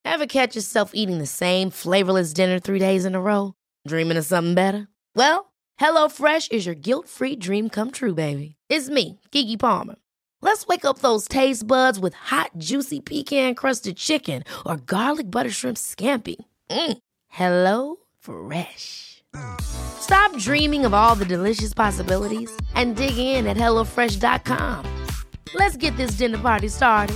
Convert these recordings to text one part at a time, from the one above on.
Ever catch yourself eating the same flavorless dinner 3 days in a row? Dreaming of something better? Well, HelloFresh is your guilt-free dream come true, baby. It's me, Keke Palmer. Let's wake up those taste buds with hot, juicy pecan-crusted chicken or garlic butter shrimp scampi. Hello Fresh. Stop dreaming of all the delicious possibilities and dig in at HelloFresh.com. Let's get this dinner party started.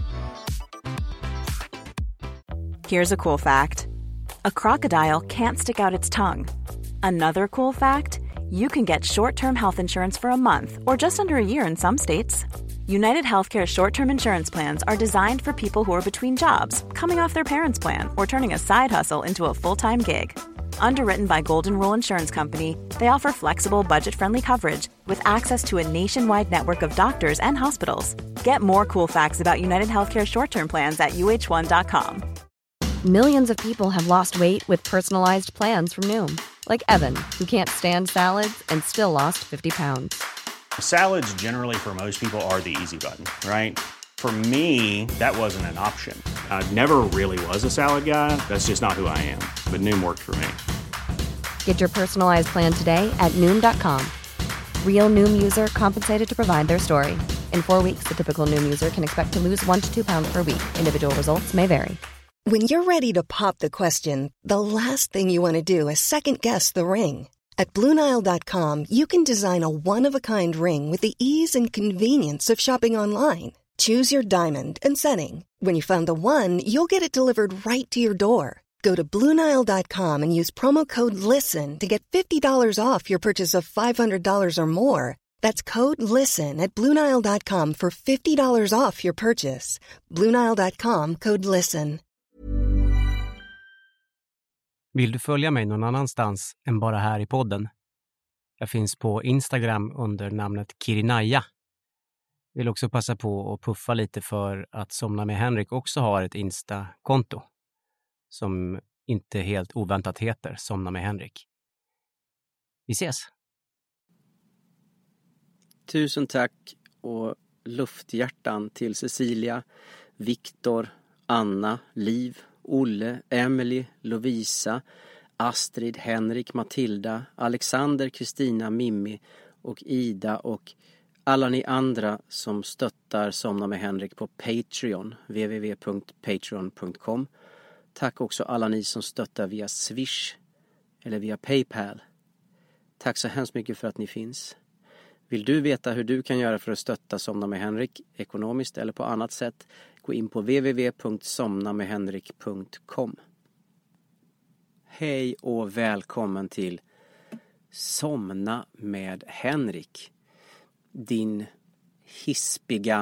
Here's a cool fact. A crocodile can't stick out its tongue. Another cool fact, you can get short-term health insurance for a month or just under a year in some states. United Healthcare short-term insurance plans are designed for people who are between jobs, coming off their parents' plan, or turning a side hustle into a full-time gig. Underwritten by Golden Rule Insurance Company, they offer flexible, budget-friendly coverage with access to a nationwide network of doctors and hospitals. Get more cool facts about United Healthcare short-term plans at uh1.com. Millions of people have lost weight with personalized plans from Noom. Like Evan, who can't stand salads and still lost 50 pounds. Salads generally for most people are the easy button, right? For me, that wasn't an option. I never really was a salad guy. That's just not who I am. But Noom worked for me. Get your personalized plan today at Noom.com. Real Noom user compensated to provide their story. In 4 weeks, the typical Noom user can expect to lose 1 to 2 pounds per week. Individual results may vary. When you're ready to pop the question, the last thing you want to do is second-guess the ring. At BlueNile.com, you can design a one-of-a-kind ring with the ease and convenience of shopping online. Choose your diamond and setting. When you find the one, you'll get it delivered right to your door. Go to BlueNile.com and use promo code LISTEN to get $50 off your purchase of $500 or more. That's code LISTEN at BlueNile.com for $50 off your purchase. BlueNile.com, code LISTEN. Vill du följa mig någon annanstans än bara här i podden? Jag finns på Instagram under namnet Kirinaya. Vill också passa på att puffa lite för att Somna med Henrik också har ett Insta-konto som inte helt oväntat heter Somna med Henrik. Vi ses! Tusen tack och lufthjärtan till Cecilia, Viktor, Anna, Liv, Olle, Emily, Lovisa, Astrid, Henrik, Matilda, Alexander, Kristina, Mimmi och Ida och alla ni andra som stöttar Somna med Henrik på Patreon, www.patreon.com. Tack också alla ni som stöttar via Swish eller via PayPal. Tack så hemskt mycket för att ni finns. Vill du veta hur du kan göra för att stötta Somna med Henrik ekonomiskt eller på annat sätt, gå in på www.somnamedhenrik.com. Hej och välkommen till Somna med Henrik. Din hispiga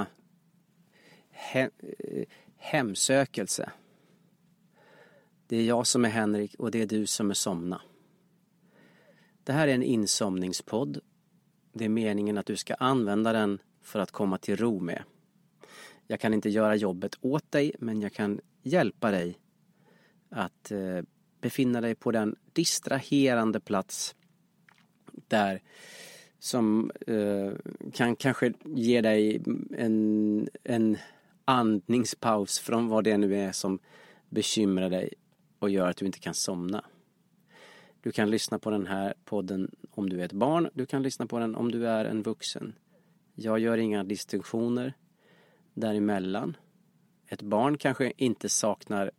hemsökelse. Det är jag som är Henrik och det är du som är Somna. Det här är en insomningspodd. Det är meningen att du ska använda den för att komma till ro med. Jag kan inte göra jobbet åt dig, men jag kan hjälpa dig att befinna dig på den distraherande plats där som kan kanske ge dig en andningspaus från vad det nu är som bekymrar dig och gör att du inte kan somna. Du kan lyssna på den här podden om du är ett barn. Du kan lyssna på den om du är en vuxen. Jag gör inga distinktioner däremellan. Ett barn kanske inte saknar...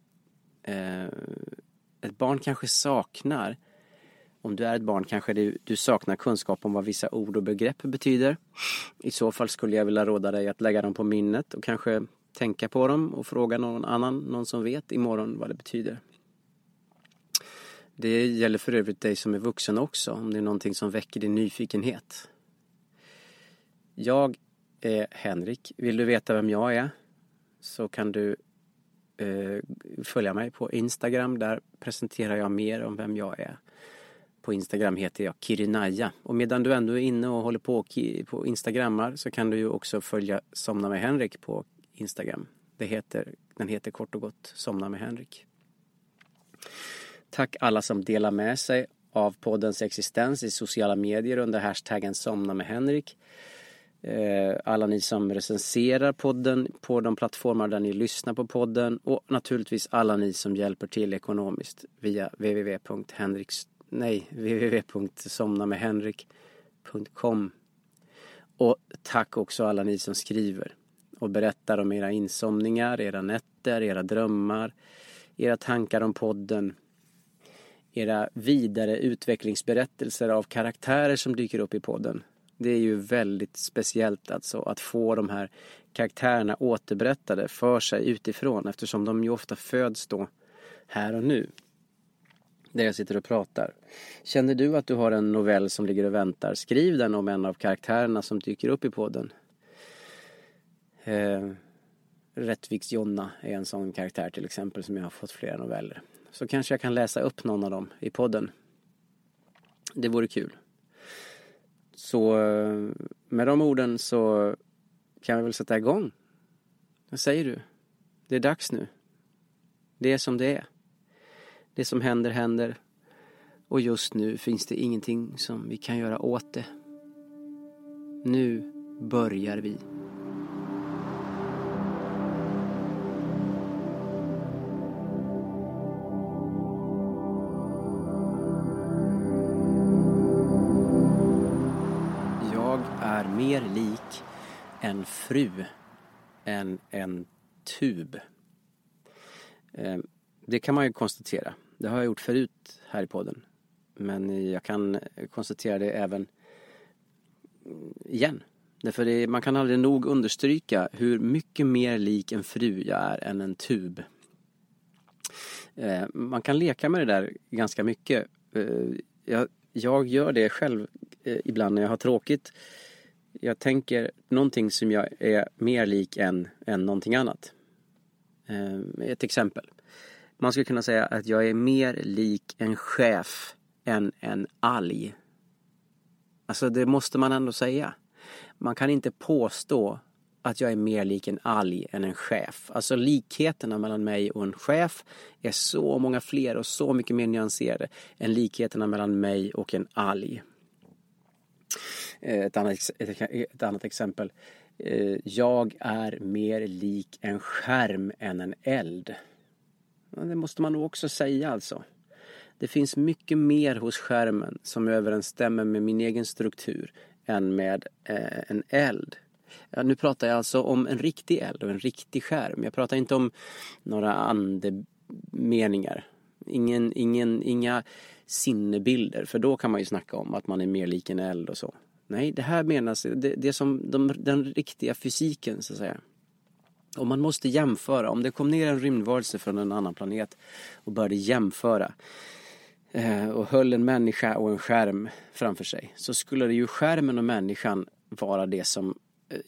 ett barn kanske saknar... Om du är ett barn kanske du saknar kunskap om vad vissa ord och begrepp betyder. I så fall skulle jag vilja råda dig att lägga dem på minnet och kanske tänka på dem och fråga någon som vet imorgon vad det betyder. Det gäller för övrigt dig som är vuxen också, om det är någonting som väcker din nyfikenhet. Jag är Henrik. Vill du veta vem jag är så kan du följa mig på Instagram. Där presenterar jag mer om vem jag är. På Instagram heter jag Kirinaya. Och medan du ändå är inne och håller på Instagrammar så kan du ju också följa Somna med Henrik på Instagram. Den heter kort och gott Somna med Henrik. Tack alla som delar med sig av poddens existens i sociala medier under hashtaggen Somna med Henrik. alla ni som recenserar podden på de plattformar där ni lyssnar på podden och naturligtvis alla ni som hjälper till ekonomiskt via www.somnamedhenrik.com. Och tack också alla ni som skriver och berättar om era insomningar, era nätter, era drömmar, era tankar om podden, era vidare utvecklingsberättelser av karaktärer som dyker upp i podden. Det är ju väldigt speciellt alltså att få de här karaktärerna återberättade för sig utifrån, eftersom de ju ofta föds då här och nu. Där jag sitter och pratar. Känner du att du har en novell som ligger och väntar? Skriv den om en av karaktärerna som dyker upp i podden. Rättviks Jonna är en sån karaktär till exempel som jag har fått flera noveller. Så kanske jag kan läsa upp någon av dem i podden. Det vore kul. Så med de orden så kan vi väl sätta igång. Vad säger du? Det är dags nu. Det är som det är. Det som händer händer. Och just nu finns det ingenting som vi kan göra åt det. Nu börjar vi. Jag är mer lik en fru än en tub. Det kan man ju konstatera. Det har jag gjort förut här i podden. Men jag kan konstatera det även igen. Därför man kan aldrig nog understryka hur mycket mer lik en fru jag är än en tub. Man kan leka med det där ganska mycket. Jag gör det själv ibland när jag har tråkigt. Jag tänker någonting som jag är mer lik än någonting annat. Ett exempel. Man skulle kunna säga att jag är mer lik en chef än en alg. Alltså det måste man ändå säga. Man kan inte påstå att jag är mer lik en alg än en chef. Alltså likheterna mellan mig och en chef är så många fler och så mycket mer nyanserade än likheterna mellan mig och en alg. Ett annat exempel. Jag är mer lik en skärm än en eld. Det måste man nog också säga alltså. Det finns mycket mer hos skärmen som överensstämmer med min egen struktur än med en eld. Ja, nu pratar jag alltså om en riktig eld och en riktig skärm. Jag pratar inte om några andemeningar. Inga sinnebilder. För då kan man ju snacka om att man är mer lik en eld och så. Nej, det här menas, det är som den riktiga fysiken så att säga. Och man måste jämföra. Om det kom ner en rymdvarelse från en annan planet och började jämföra och höll en människa och en skärm framför sig, så skulle det ju skärmen och människan vara det som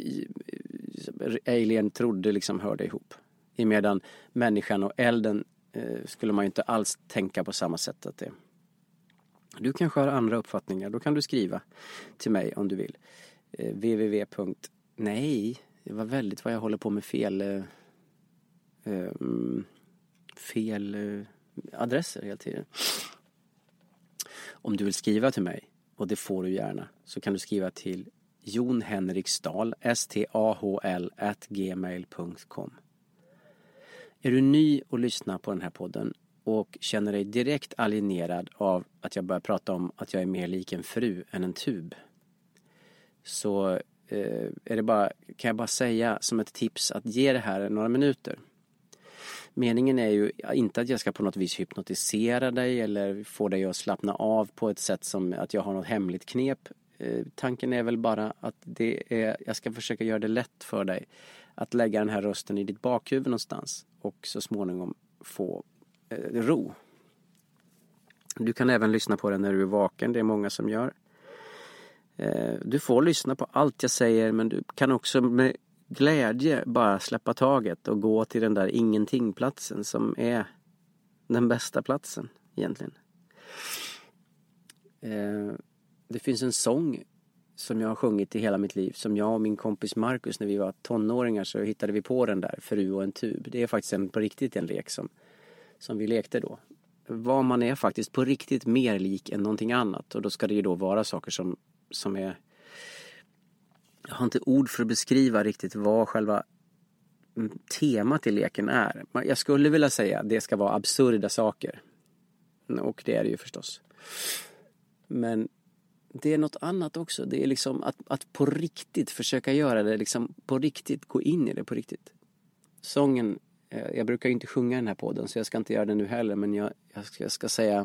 Alien trodde liksom hörde ihop. Medan människan och elden skulle man ju inte alls tänka på samma sätt att det. Du kanske har andra uppfattningar. Då kan du skriva till mig om du vill. Nej, det var väldigt vad jag håller på med fel adresser hela tiden. Om du vill skriva till mig, och det får du gärna, så kan du skriva till jonhenriksdahl stahl@gmail.com. Är du ny och lyssnar på den här podden och känner dig direkt alienerad av att jag börjar prata om att jag är mer lik en fru än en tub, så kan jag bara säga som ett tips att ge det här några minuter. Meningen är ju inte att jag ska på något vis hypnotisera dig eller få dig att slappna av på ett sätt som att jag har något hemligt knep. Tanken är väl bara att jag ska försöka göra det lätt för dig att lägga den här rösten i ditt bakhuvud någonstans och så småningom få ro. Du kan även lyssna på den när du är vaken, det är många som gör. Du får lyssna på allt jag säger, men du kan också med glädje bara släppa taget och gå till den där ingenting-platsen som är den bästa platsen egentligen. Det finns en sång som jag har sjungit i hela mitt liv, som jag och min kompis Marcus, när vi var tonåringar, så hittade vi på den där, Fru och en tub. Det är faktiskt på riktigt en lek som vi lekte då. Vad man är faktiskt på riktigt mer lik än någonting annat, och då ska det ju då vara saker som är Jag har inte ord för att beskriva riktigt vad själva temat i leken är. Jag skulle vilja säga att det ska vara absurda saker. Och det är det ju förstås. Men det är något annat också. Det är liksom att på riktigt försöka göra det, liksom på riktigt, gå in i det på riktigt. Sången, jag brukar ju inte sjunga den här podden så jag ska inte göra det nu heller, men jag ska säga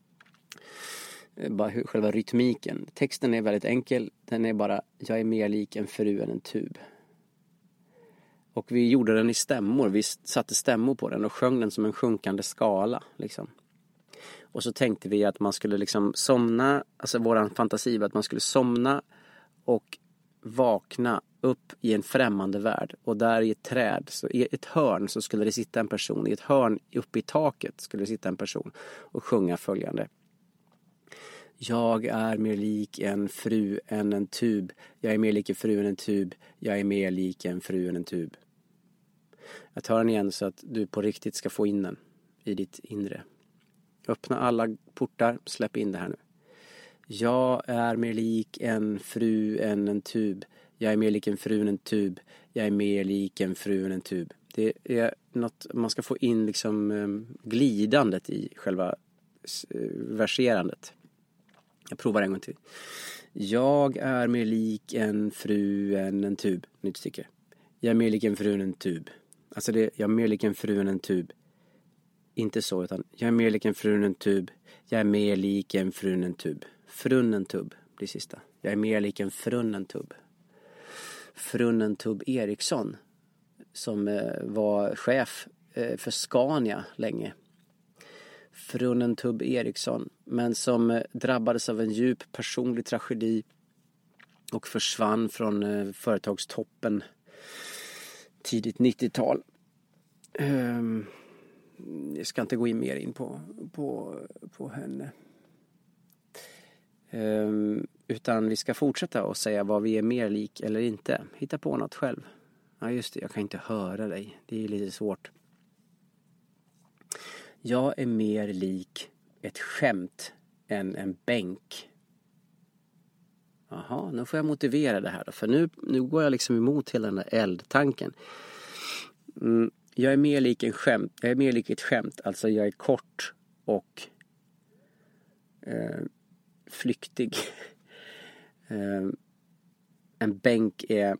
bara själva rytmiken. Texten är väldigt enkel, den är bara: jag är mer lik en fru än en tub. Och vi gjorde den i stämmor, vi satte stämmor på den och sjöng den som en sjunkande skala liksom. Och så tänkte vi att man skulle liksom somna, alltså våran fantasi var att man skulle somna och vakna upp i en främmande värld. Och där i ett träd, så i ett hörn så skulle det sitta en person. I ett hörn uppe i taket skulle det sitta en person och sjunga följande: jag är mer lik en fru än en tub. Jag är mer lik en fru än en tub. Jag är mer lik en fru än en tub. Jag tar den igen så att du på riktigt ska få in den i ditt inre. Öppna alla portar, släpp in det här nu. Jag är mer lik en fru än en tub. Jag är mer lik en fru än en tub. Jag är mer lik en fru än en tub. Det är något man ska få in liksom glidandet i själva verserandet. Jag provar en gång till. Jag är mer lik en fru än en tub. Nytt stycke. Jag är mer lik en fru än en tub. Alltså jag är mer lik en fru än en tub. Inte så, utan jag är mer lik en fru än en tub. Jag är mer lik en fru än en tub. Frunnen tub, det sista. Jag är mer lik en frunnen tub. Frunnen tub Eriksson, som var chef för Scania länge. Frunnen tub Eriksson, men som drabbades av en djup personlig tragedi och försvann från företagstoppen tidigt 90-tal. Jag ska inte gå in mer in på henne. Utan vi ska fortsätta och säga vad vi är mer lik eller inte. Hitta på något själv. Ja just det, jag kan inte höra dig. Det är lite svårt. Jag är mer lik ett skämt än en bänk. Jaha, nu får jag motivera det här då. För nu går jag liksom emot hela den där eldtanken. Jag är mer lik en skämt. Jag är mer lik ett skämt. Alltså jag är kort och flyktig. En bänk är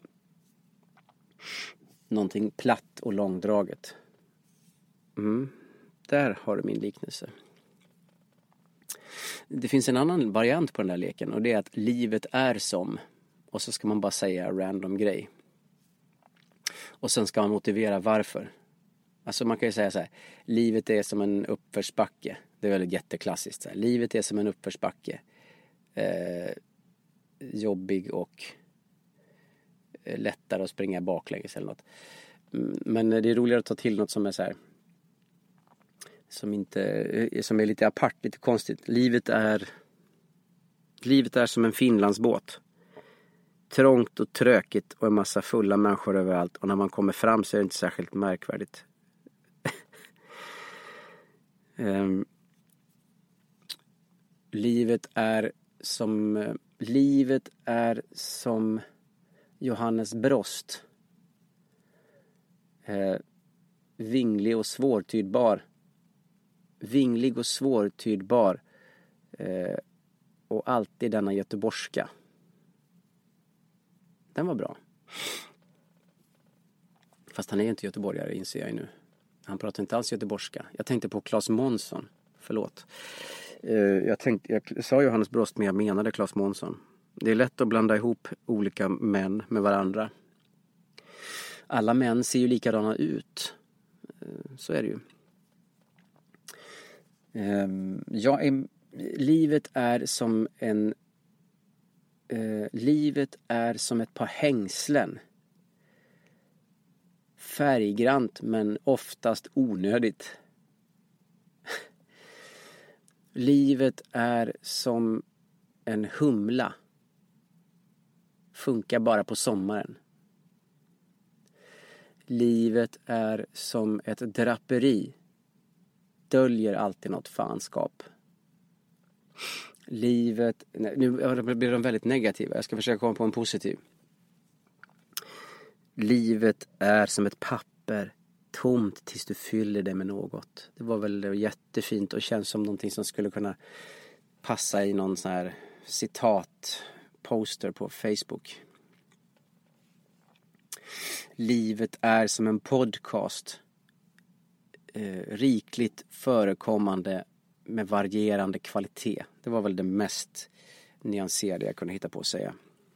någonting platt och långdraget. Där har du min liknelse. Det finns en annan variant på den här leken. Och det är att livet är som. Och så ska man bara säga random grej. Och sen ska man motivera varför. Alltså man kan ju säga så här: livet är som en uppförsbacke. Det är väl jätteklassiskt. Så här. Livet är som en uppförsbacke. Jobbig och lättare att springa baklänges eller något. Men det är roligare att ta till något som är så här, som är lite apart, lite konstigt. Livet är som en Finlandsbåt. Trångt och trökigt och en massa fulla människor överallt. Och när man kommer fram så är det inte särskilt märkvärdigt. Livet är som Johannes Brost. Vinglig och svårtydbar. Vinglig och svårtydbar. Och alltid denna göteborgska. Den var bra. Fast han är inte göteborgare, inser jag nu. Han pratar inte alls göteborgska. Jag tänkte på Claes Månsson. Förlåt. Jag sa Johannes Brost, men jag menade Claes Månsson. Det är lätt att blanda ihop olika män med varandra. Alla män ser ju likadana ut. Så är det ju. Livet är som ett par hängslen. Färggrant men oftast onödigt. Livet är som en humla. Funkar bara på sommaren. Livet är som ett draperi. Döljer alltid något fanskap. Nu blir de väldigt negativa. Jag ska försöka komma på en positiv. Livet är som ett papper, tomt tills du fyller det med något. Det var väl jättefint och känns som någonting som skulle kunna passa i någon sån här citatposter på Facebook. Livet är som en podcast. Rikligt förekommande med varierande kvalitet. Det var väl det mest nyanserade jag kunde hitta på att säga.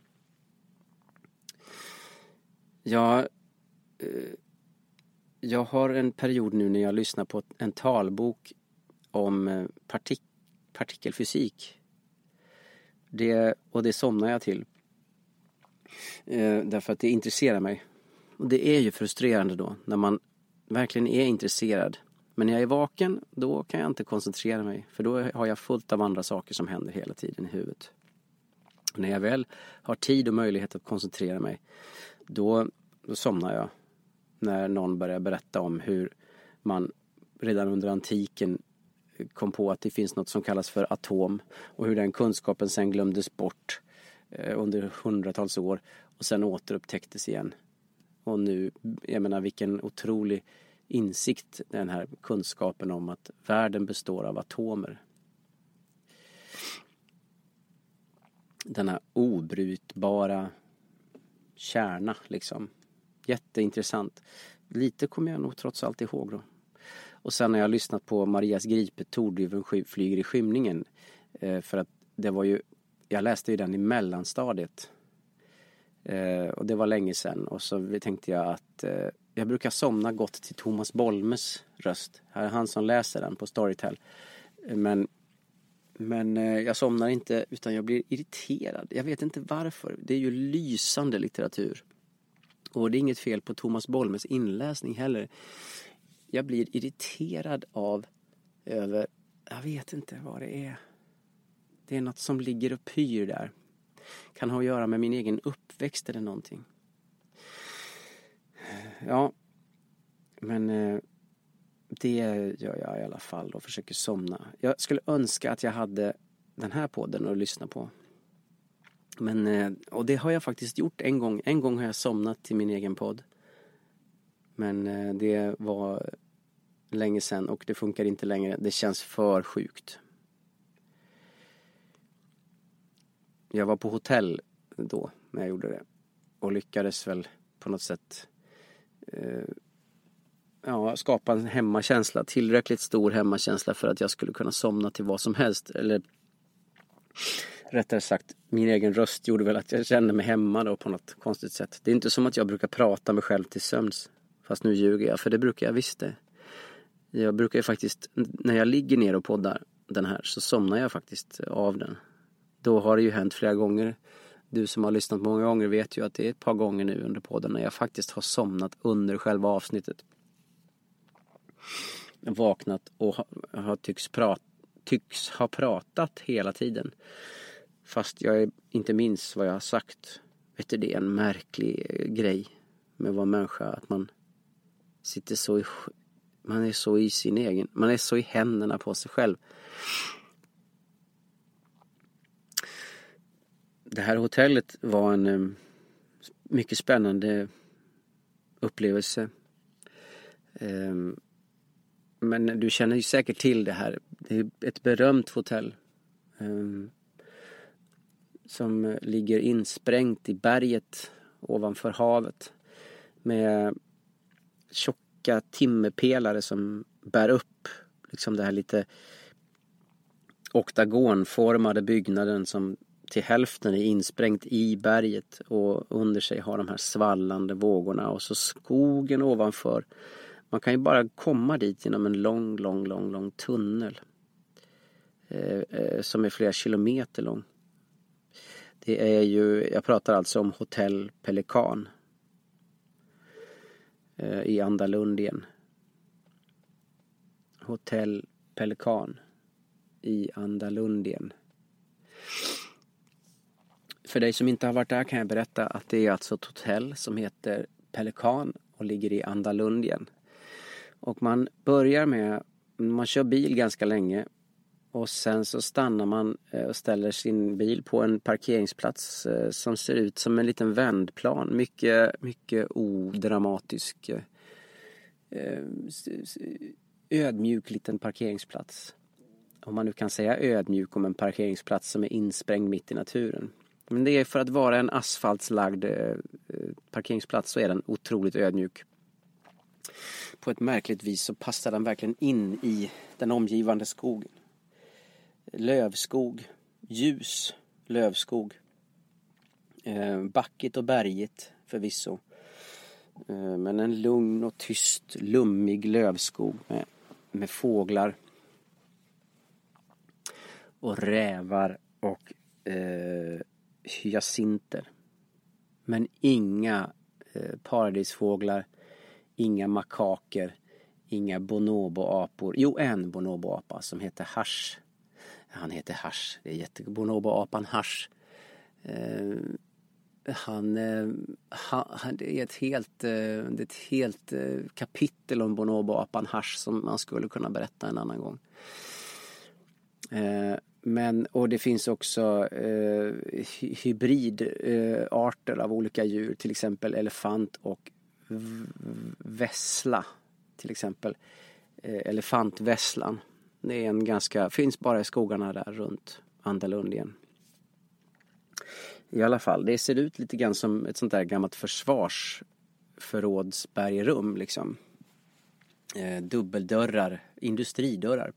Jag har en period nu när jag lyssnar på en talbok om partikelfysik. Det somnar jag till. Därför att det intresserar mig. Och det är ju frustrerande då när man verkligen är intresserad. Men när jag är vaken, då kan jag inte koncentrera mig. För då har jag fullt av andra saker som händer hela tiden i huvudet. Och när jag väl har tid och möjlighet att koncentrera mig, då somnar jag. När någon börjar berätta om hur man redan under antiken kom på att det finns något som kallas för atom. Och hur den kunskapen sen glömdes bort under hundratals år. Och sen återupptäcktes igen. Och nu, jag menar vilken otrolig insikt den här kunskapen om att världen består av atomer. Denna obrytbara kärna liksom. Jätteintressant. Lite kommer jag nog trots allt ihåg då. Och sen har jag lyssnat på Marias Gripet, Tordryven flyger i skymningen. För att det var ju, jag läste ju den i mellanstadiet. Och det var länge sedan. Och så tänkte jag att jag brukar somna gott till Thomas Bolmes röst. Här är han som läser den på Storytel. Men jag somnar inte utan jag blir irriterad. Jag vet inte varför. Det är ju lysande litteratur. Och det är inget fel på Thomas Bolmes inläsning heller. Jag blir irriterad över, jag vet inte vad det är. Det är något som ligger och pyr där. Kan ha att göra med min egen uppväxt eller någonting. Ja, men det gör jag i alla fall och försöker somna. Jag skulle önska att jag hade den här podden att lyssna på. Men, och det har jag faktiskt gjort en gång. En gång har jag somnat till min egen podd. Men det var länge sedan och det funkar inte längre. Det känns för sjukt. Jag var på hotell då när jag gjorde det. Och lyckades väl på något sätt skapa en hemmakänsla. Tillräckligt stor hemmakänsla för att jag skulle kunna somna till vad som helst. Eller rättare sagt, min egen röst gjorde väl att jag kände mig hemma då på något konstigt sätt. Det är inte som att jag brukar prata mig själv till sömns. Fast nu ljuger jag, för det brukar jag visst det. Jag brukar ju faktiskt, när jag ligger ner och poddar den här så somnar jag faktiskt av den. Då har det ju hänt flera gånger. Du som har lyssnat många gånger vet ju att det är ett par gånger nu under podden när jag faktiskt har somnat under själva avsnittet. Vaknat och tycks ha pratat hela tiden. Fast jag inte minns vad jag har sagt. Vet du, det är en märklig grej med att vara människa. Att man sitter så man är så i sin egen. Man är så i händerna på sig själv. Det här hotellet var en mycket spännande upplevelse. Men du känner ju säkert till det här. Det är ett berömt hotell. Som ligger insprängt i berget ovanför havet. Med tjocka timmerpelare som bär upp liksom det här lite oktagonformade byggnaden som till hälften är insprängt i berget och under sig har de här svallande vågorna och så skogen ovanför. Man kan ju bara komma dit genom en lång tunnel som är flera kilometer lång. Det är ju, jag pratar alltså om Hotell Pelikan i Andalundien. Hotell Pelikan i Andalundien. För dig som inte har varit där kan jag berätta att det är alltså ett hotell som heter Pelikan och ligger i Andalundien. Och man börjar med, man kör bil ganska länge Och sen så stannar man och ställer sin bil på en parkeringsplats som ser ut som en liten vändplan. Mycket, mycket odramatisk, ödmjuk liten parkeringsplats. Om man nu kan säga ödmjuk om en parkeringsplats som är insprängd mitt i naturen. Men det är för att vara en asfaltslagd parkeringsplats så är den otroligt ödmjuk. På ett märkligt vis så passar den verkligen in i den omgivande skogen. Lövskog, ljus lövskog. Backigt och bergigt förvisso. Men en lugn och tyst, lummig lövskog med fåglar och rävar och hyacinter. Men inga paradisfåglar, inga makaker, inga bonoboapor. Jo, en bonoboapa som heter Hasch. Han heter Hasch. Det är bonoboapan Hasch. Det är ett helt kapitel om bonoboapan Hasch som man skulle kunna berätta en annan gång. Och det finns också hybridarter av olika djur, till exempel elefant och vässla, till exempel elefantvässlan. Det är finns bara i skogarna där runt Andalunden. I alla fall, det ser ut lite grann som ett sånt där gammalt försvarsförrådsbergrum liksom. Dubbeldörrar, industridörrar.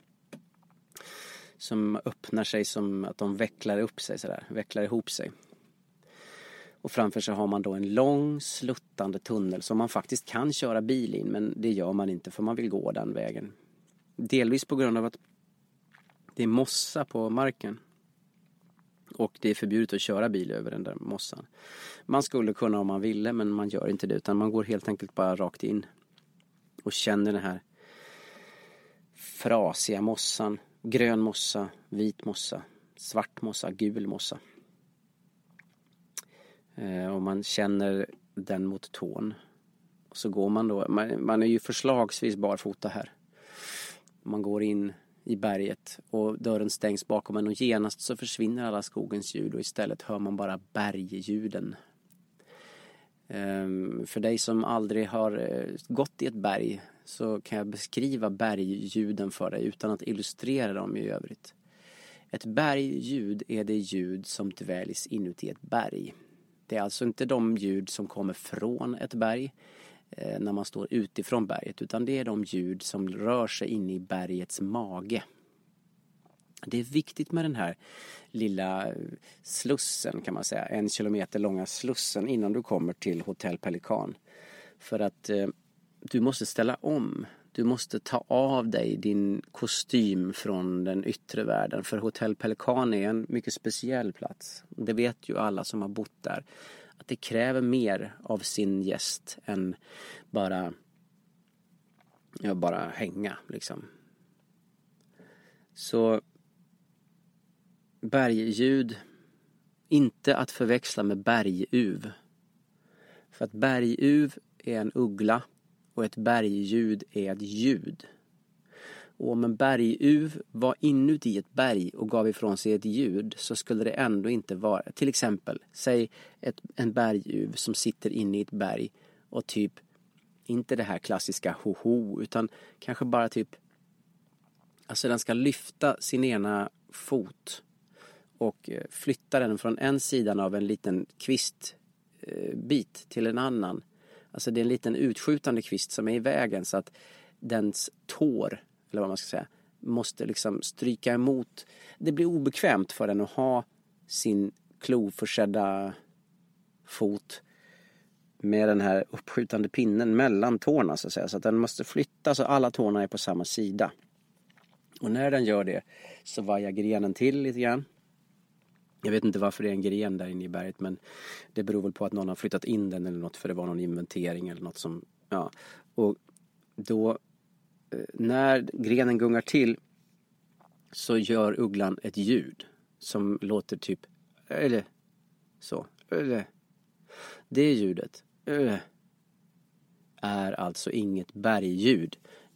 Som öppnar sig som att de vecklar ihop sig. Och framför sig har man då en lång sluttande tunnel som man faktiskt kan köra bil in, men det gör man inte för man vill gå den vägen. Delvis på grund av att det är mossa på marken. Och det är förbjudet att köra bil över den där mossan. Man skulle kunna om man ville, men man gör inte det, utan man går helt enkelt bara rakt in. Och känner den här frasiga mossan. Grön mossa, vit mossa, svart mossa, gul mossa. Och man känner den mot tån. Och så går man då, man är ju förslagsvis barfota här. Man går in i berget och dörren stängs bakom en och genast så försvinner alla skogens ljud och istället hör man bara bergljuden. För dig som aldrig har gått i ett berg så kan jag beskriva bergljuden för dig utan att illustrera dem i övrigt. Ett bergljud är det ljud som dväljs inuti ett berg. Det är alltså inte de ljud som kommer från ett berg när man står utifrån berget, utan det är de ljud som rör sig in i bergets mage. Det är viktigt med den här lilla slussen, kan man säga, 1 kilometer långa slussen innan du kommer till Hotell Pelikan. För att du måste ställa om. Du måste ta av dig din kostym från den yttre världen. För Hotell Pelikan är en mycket speciell plats. Det vet ju alla som har bott där. Att det kräver mer av sin gäst än bara hänga liksom. Så bergljud, inte att förväxla med berguv. För att berguv är en uggla och ett bergljud är ett ljud. Och om en berguv var inuti ett berg och gav ifrån sig ett ljud så skulle det ändå inte vara. Till exempel, säg en berguv som sitter inne i ett berg och typ, inte det här klassiska ho-ho, utan kanske bara typ, alltså den ska lyfta sin ena fot och flytta den från en sidan av en liten kvistbit till en annan. Alltså det är en liten utskjutande kvist som är i vägen så att dens tår, eller vad man ska säga, måste liksom stryka emot. Det blir obekvämt för den att ha sin kloförsedda fot med den här uppskjutande pinnen mellan tårna så att säga. Så att den måste flytta så alla tårna är på samma sida. Och när den gör det så vajar grenen till lite grann. Jag vet inte varför det är en gren där inne i berget, men det beror väl på att någon har flyttat in den eller något, för det var någon inventering eller något som, ja. Och då, när grenen gungar till så gör ugglan ett ljud som låter typ, eller så, eller. Det ljudet är alltså inget bergljud.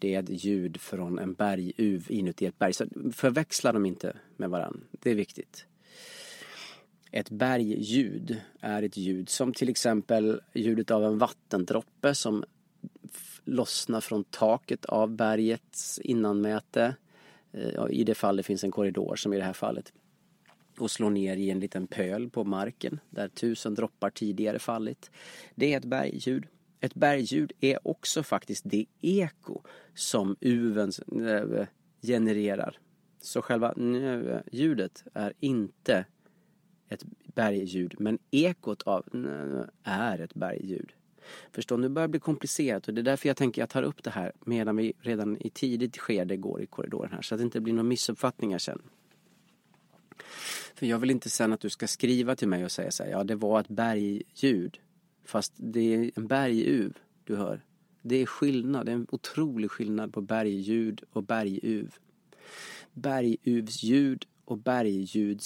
det är ett ljud från en berguv inuti ett berg. Så förväxla dem inte med varandra. Det är viktigt. Ett bergljud är ett ljud som till exempel ljudet av en vattendroppe som lossnar från taket av bergets innanmäte. I det fall det finns en korridor som i det här fallet. Och slår ner i en liten pöl på marken där 1000 droppar tidigare fallit. Det är ett bergljud. Ett bergljud är också faktiskt det eko som uven genererar. Så själva ljudet är inte ett bergljud, men ekot av är ett bergljud. Förstår, nu börjar det bli komplicerat och det är därför jag tänker att jag tar upp det här medan vi redan i tidigt skede går i korridoren här, så att det inte blir några missuppfattningar sen. För jag vill inte sen att du ska skriva till mig och säga så här, ja det var ett bergljud, fast det är en berguv du hör. Det är skillnad, det är en otrolig skillnad på bergljud och berguv. Berguvsljud och bergljud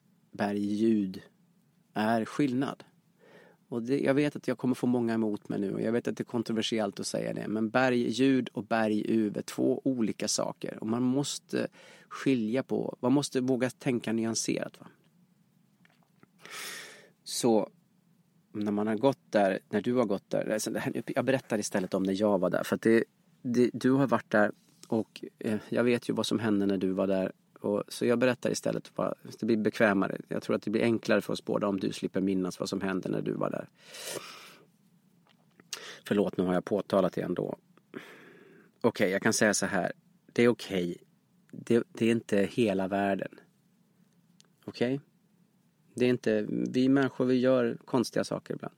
är skillnad. Och jag vet att jag kommer få många emot mig nu och jag vet att det är kontroversiellt att säga det, men bergljud och berguv är två olika saker och man måste skilja på, man måste våga tänka nyanserat, va? Så när man har gått där, när du har gått där, jag berättar istället om när jag var där, för att du har varit där och jag vet ju vad som hände när du var där. Så jag berättar istället, det blir bekvämare. Jag tror att det blir enklare för oss båda om du slipper minnas vad som hände när du var där. Förlåt, nu har jag påtalat det ändå. Okej, jag kan säga så här. Det är okej. Det är inte hela världen. Okej? Det är inte, vi människor, vi gör konstiga saker ibland.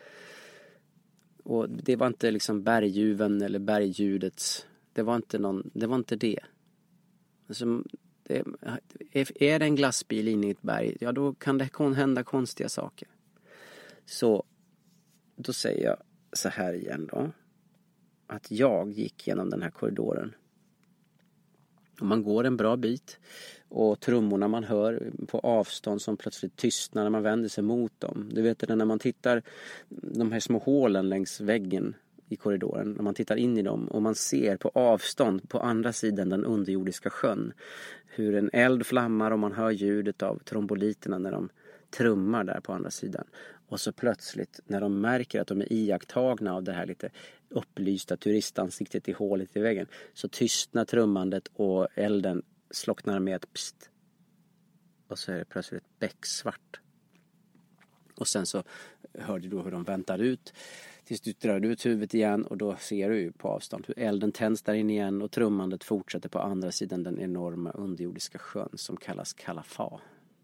Och det var inte liksom bergjuven eller bergljudets. Det var inte det. Alltså, är det en glassbil inne i ett berg, ja då kan det hända konstiga saker. Så då säger jag så här igen då, att jag gick genom den här korridoren och man går en bra bit och trummorna man hör på avstånd som plötsligt tystnar när man vänder sig mot dem. Du vet det, när man tittar de här små hålen längs väggen i korridoren, när man tittar in i dem och man ser på avstånd på andra sidan den underjordiska sjön hur en eld flammar och man hör ljudet av tromboliterna när de trummar där på andra sidan. Och så plötsligt när de märker att de är iakttagna av det här lite upplysta turistansiktet i hålet i väggen, så tystnar trummandet och elden slocknar med ett pst. Och så är det plötsligt becksvart. Och sen så hör du då hur de väntar ut tills du drar ut huvudet igen, och då ser du ju på avstånd hur elden tänds där in igen och trummandet fortsätter på andra sidan den enorma underjordiska sjön som kallas Kalafa.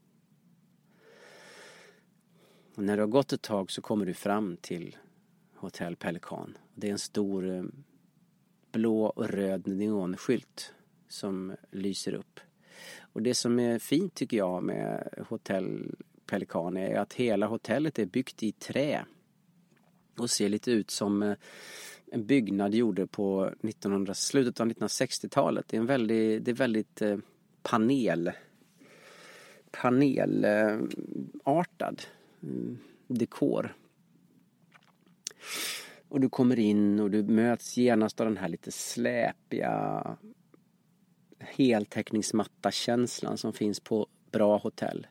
Och när du har gått ett tag så kommer du fram till Hotell Pelikan. Det är en stor blå och röd neonskylt som lyser upp. Och det som är fint tycker jag med Hotell Pelikan är att hela hotellet är byggt i trä och ser lite ut som en byggnad gjorde på slutet av 1960-talet. Det är väldigt panelartad dekor. Och du kommer in och du möts genast av den här lite släpiga heltäckningsmatta-känslan som finns på bra hotell.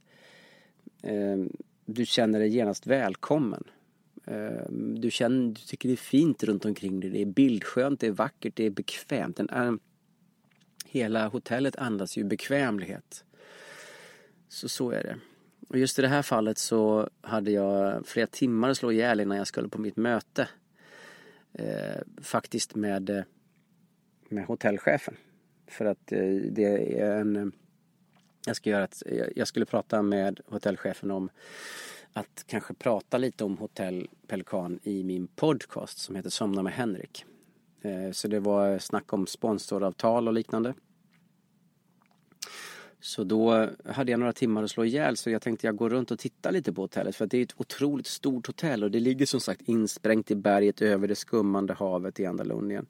Du känner dig genast välkommen. Du tycker det är fint runt omkring dig. Det är bildskönt, det är vackert, det är bekvämt. Hela hotellet andas ju bekvämlighet. Så är det. Och just i det här fallet så hade jag flera timmar att slå ihjäl innan jag skulle på mitt möte. Faktiskt med hotellchefen. För att det är jag skulle prata med hotellchefen om att kanske prata lite om Hotell Pelikan i min podcast som heter Somna med Henrik. Så det var snack om sponsoravtal och liknande. Så då hade jag några timmar att slå ihjäl, så jag tänkte jag går runt och titta lite på hotellet, för att det är ett otroligt stort hotell och det ligger som sagt insprängt i berget över det skummande havet i Andalunien.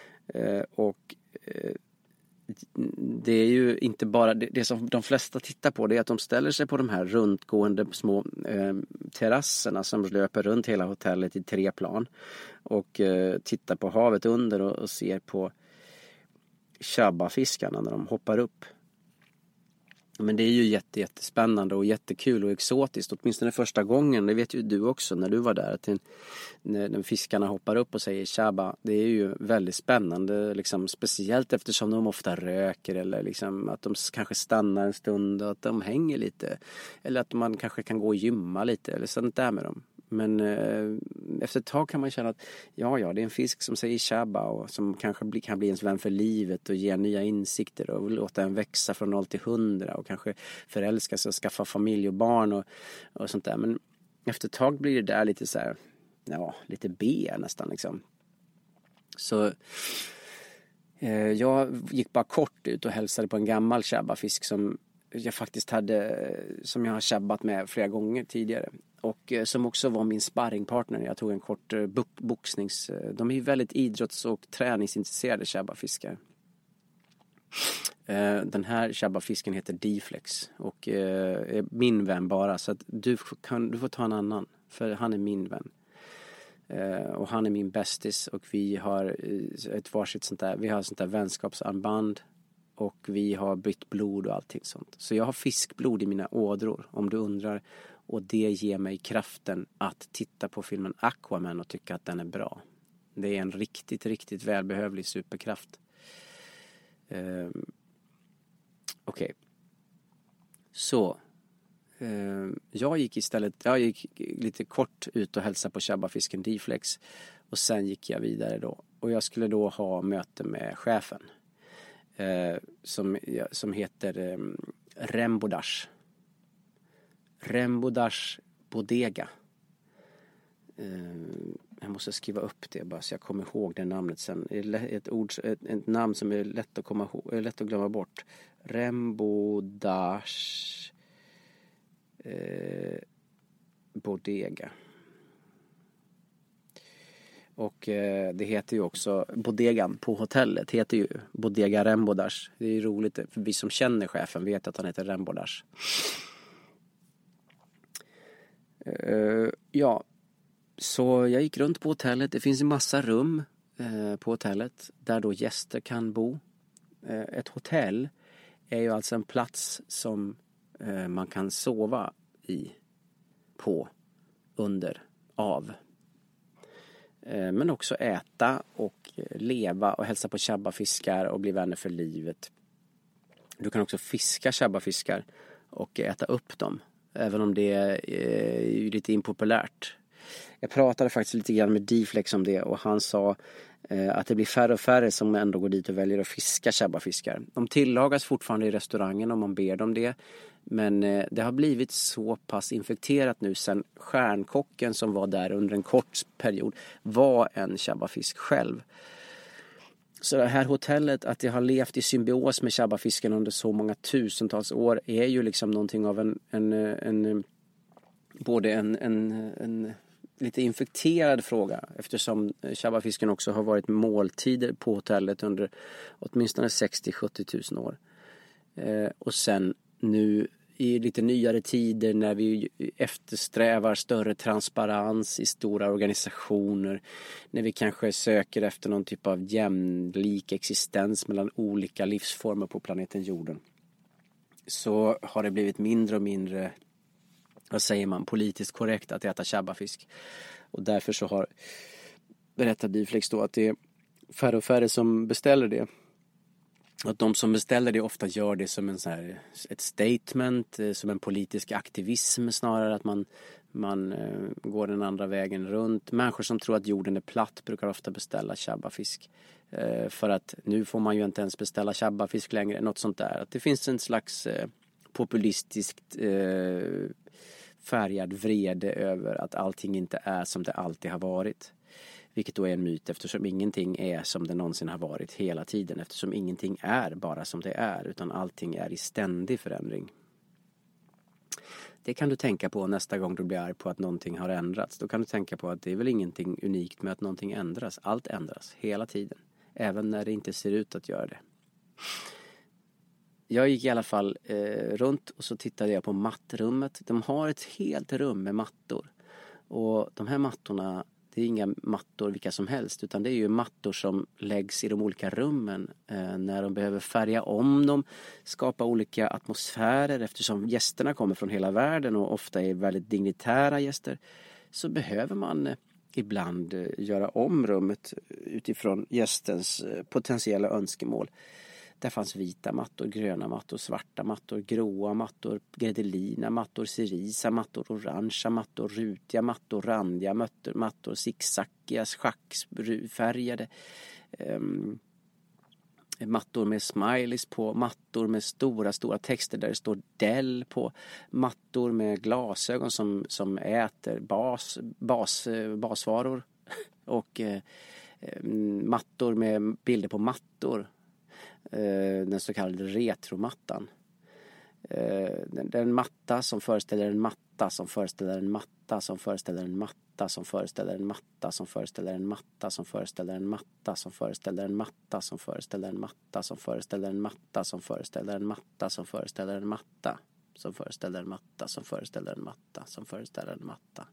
Det är ju inte bara det som de flesta tittar på, det är att de ställer sig på de här runtgående små terrasserna som löper runt hela hotellet i 3 plan och tittar på havet under och ser på Chabba-fiskarna när de hoppar upp. Men det är ju jättespännande och jättekul och exotiskt, åtminstone första gången. Det vet ju du också när du var där. Att när fiskarna hoppar upp och säger Chabba, det är ju väldigt spännande. Liksom, speciellt eftersom de ofta röker eller liksom, att de kanske stannar en stund och att de hänger lite. Eller att man kanske kan gå och gymma lite eller sånt där med dem. Men efter ett tag kan man känna att ja, det är en fisk som säger Chabba och som kanske kan bli ens vän för livet och ge nya insikter och låta en växa från 0 till 100 och kanske förälska sig och skaffa familj och barn och sånt där. Men efter ett tag blir det där lite så här, ja, lite B nästan liksom. Så jag gick bara kort ut och hälsade på en gammal Chabba-fisk som jag faktiskt som jag har chabbat med flera gånger tidigare. Och som också var min sparringpartner när jag tog en kort boxnings... De är ju väldigt idrotts- och träningsintresserade Chabba-fiskar. Den här Chabba-fisken heter D-flex och är min vän bara. Så att du får ta en annan, för han är min vän. Och han är min bästis och vi har ett varsitt sånt där vänskapsarmband. Och vi har bytt blod och allting sånt. Så jag har fiskblod i mina ådror, om du undrar. Och det ger mig kraften att titta på filmen Aquaman och tycka att den är bra. Det är en riktigt, riktigt välbehövlig superkraft. Okej. Så. Jag gick lite kort ut och hälsade på Chabba-fisken D-flex. Och sen gick jag vidare då. Och jag skulle då ha möte med chefen. Som heter Rembodash Bodega. Jag måste skriva upp det bara så jag kommer ihåg det namnet sen. Ett namn som är lätt att komma ihåg, lätt att glömma bort. Rembodash Bodega. Och det heter ju också, bodegan på hotellet heter ju Bodega Rembodash. Det är ju roligt, för vi som känner chefen vet att han heter Rembodash. Ja, så jag gick runt på hotellet. Det finns en massa rum på hotellet där då gäster kan bo. Ett hotell är ju alltså en plats som man kan sova av. Men också äta och leva och hälsa på Chabba-fiskar och bli vänner för livet. Du kan också fiska Chabba-fiskar och äta upp dem. Även om det är lite impopulärt. Jag pratade faktiskt lite grann med D-flex om det och han sa att det blir färre och färre som ändå går dit och väljer att fiska Chabba-fiskar. De tillagas fortfarande i restaurangen om man ber dem det. Men det har blivit så pass infekterat nu sen stjärnkocken som var där under en kort period var en Chabba-fisk själv. Så det här hotellet, att det har levt i symbios med Chabba-fisken under så många tusentals år är ju liksom någonting av en lite infekterad fråga, eftersom Chabba-fisken också har varit måltider på hotellet under åtminstone 60-70 000 år. Och sen nu i lite nyare tider när vi eftersträvar större transparens i stora organisationer, när vi kanske söker efter någon typ av jämlik existens mellan olika livsformer på planeten jorden, så har det blivit mindre och mindre, vad säger man, politiskt korrekt att äta Chabba-fisk. Och därför så har berättat D-flex då att det är färre och färre som beställer det. Att de som beställer det ofta gör det som ett statement, som en politisk aktivism snarare, att man går den andra vägen runt. Människor som tror att jorden är platt brukar ofta beställa Chabba-fisk. För att nu får man ju inte ens beställa Chabba-fisk längre, något sånt där. Att det finns en slags populistiskt färgad vrede över att allting inte är som det alltid har varit. Vilket då är en myt, eftersom ingenting är som det någonsin har varit hela tiden. Eftersom ingenting är bara som det är, utan allting är i ständig förändring. Det kan du tänka på nästa gång du blir arg på att någonting har ändrats. Då kan du tänka på att det är väl ingenting unikt med att någonting ändras. Allt ändras hela tiden. Även när det inte ser ut att göra det. Jag gick i alla fall runt och så tittade jag på mattrummet. De har ett helt rum med mattor. Och de här mattorna Det är inga mattor vilka som helst, utan det är ju mattor som läggs i de olika rummen när de behöver färga om dem, skapa olika atmosfärer. Eftersom gästerna kommer från hela världen och ofta är väldigt dignitära gäster, så behöver man ibland göra om rummet utifrån gästens potentiella önskemål. Där fanns vita mattor, gröna mattor, svarta mattor, gråa mattor, gredelina mattor, cerisa mattor, orangea mattor, rutiga mattor, randiga mattor, zigzackiga, schackfärgade, mattor med smileys på, mattor med stora texter där det står Dell på, mattor med glasögon som äter basvaror och mattor med bilder på mattor. Den så kallade retromattan. Den matta som föreställer en matta som föreställer en matta som föreställer en matta som föreställer en matta som föreställer en matta som föreställer en matta som föreställer en matta som föreställer en matta som föreställer en matta som föreställer en matta som föreställer en matta som föreställer en matta som föreställer en matta som föreställer en matta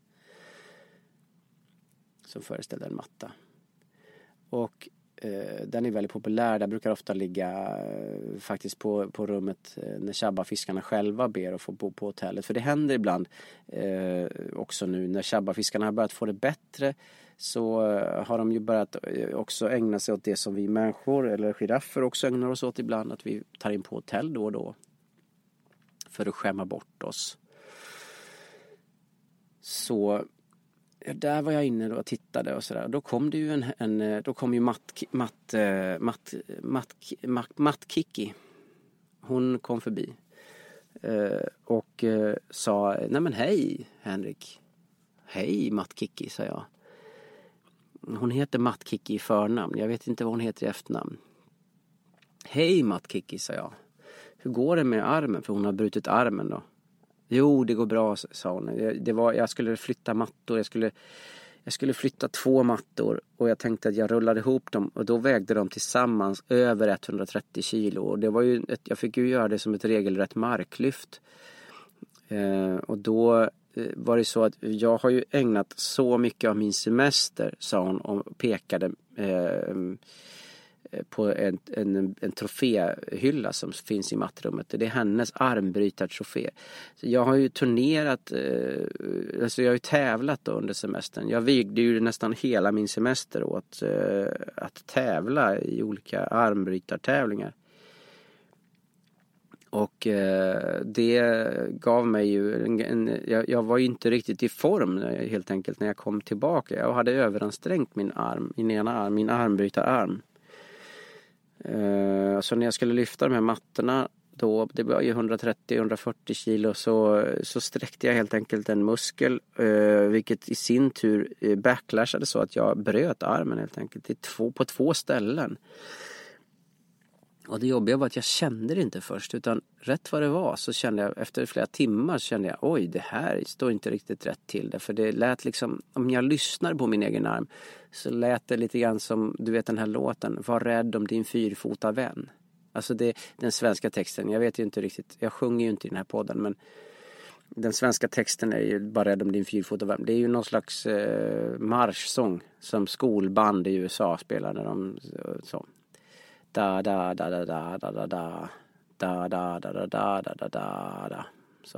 som föreställer en matta. Och den är väldigt populär. Där brukar ofta ligga faktiskt på rummet när Shabba-fiskarna själva ber att få bo på hotellet. För det händer ibland också nu när Shabba-fiskarna har börjat få det bättre, så har de ju börjat också ägna sig åt det som vi människor eller giraffer också ägnar oss åt ibland, att vi tar in på hotell då och då för att skämma bort oss. Så där var jag inne och tittade och sådär. Då kom det ju då kom ju Matt Kiki. Hon kom förbi och sa: nej men hej Henrik. Hej Matt Kiki, sa jag. Hon heter Matt Kiki i förnamn. Jag vet inte vad hon heter i efternamn. Hej Matt Kiki, sa jag. Hur går det med armen? För hon har brutit armen då. Jo, det går bra, sa hon. Jag skulle flytta mattor. Jag skulle flytta 2 mattor. Och jag tänkte att jag rullade ihop dem. Och då vägde de tillsammans över 130 kilo. Och det var ju jag fick ju göra det som ett regelrätt marklyft. Och då var det så att jag har ju ägnat så mycket av min semester, sa hon och pekade på en troféhylla som finns i mattrummet. Det är hennes armbrytartrofé. Så jag har ju turnerat, alltså jag har ju tävlat då under semestern. Jag vigde ju nästan hela min semester åt att tävla i olika armbrytartävlingar. Och det gav mig ju jag var ju inte riktigt i form helt enkelt när jag kom tillbaka. Jag hade överansträngt min armbrytararm. Så när jag skulle lyfta de här mattorna då, det var ju 130-140 kilo, så sträckte jag helt enkelt en muskel, vilket i sin tur backlashade så att jag bröt armen helt enkelt på 2 ställen. Och det jobbiga var att jag kände det inte först, utan rätt vad det var så kände jag, efter flera timmar kände jag, oj, det här står inte riktigt rätt till det. För det lät liksom, om jag lyssnar på min egen arm så lät det lite grann som, du vet den här låten, var rädd om din 4-fota vän. Alltså den svenska texten, jag vet ju inte riktigt, jag sjunger ju inte i den här podden, men den svenska texten är ju bara rädd om din 4-fota vän. Det är ju någon slags marschsång som skolband i USA spelar när de så. Da da da da da da da da da da da da da da da da.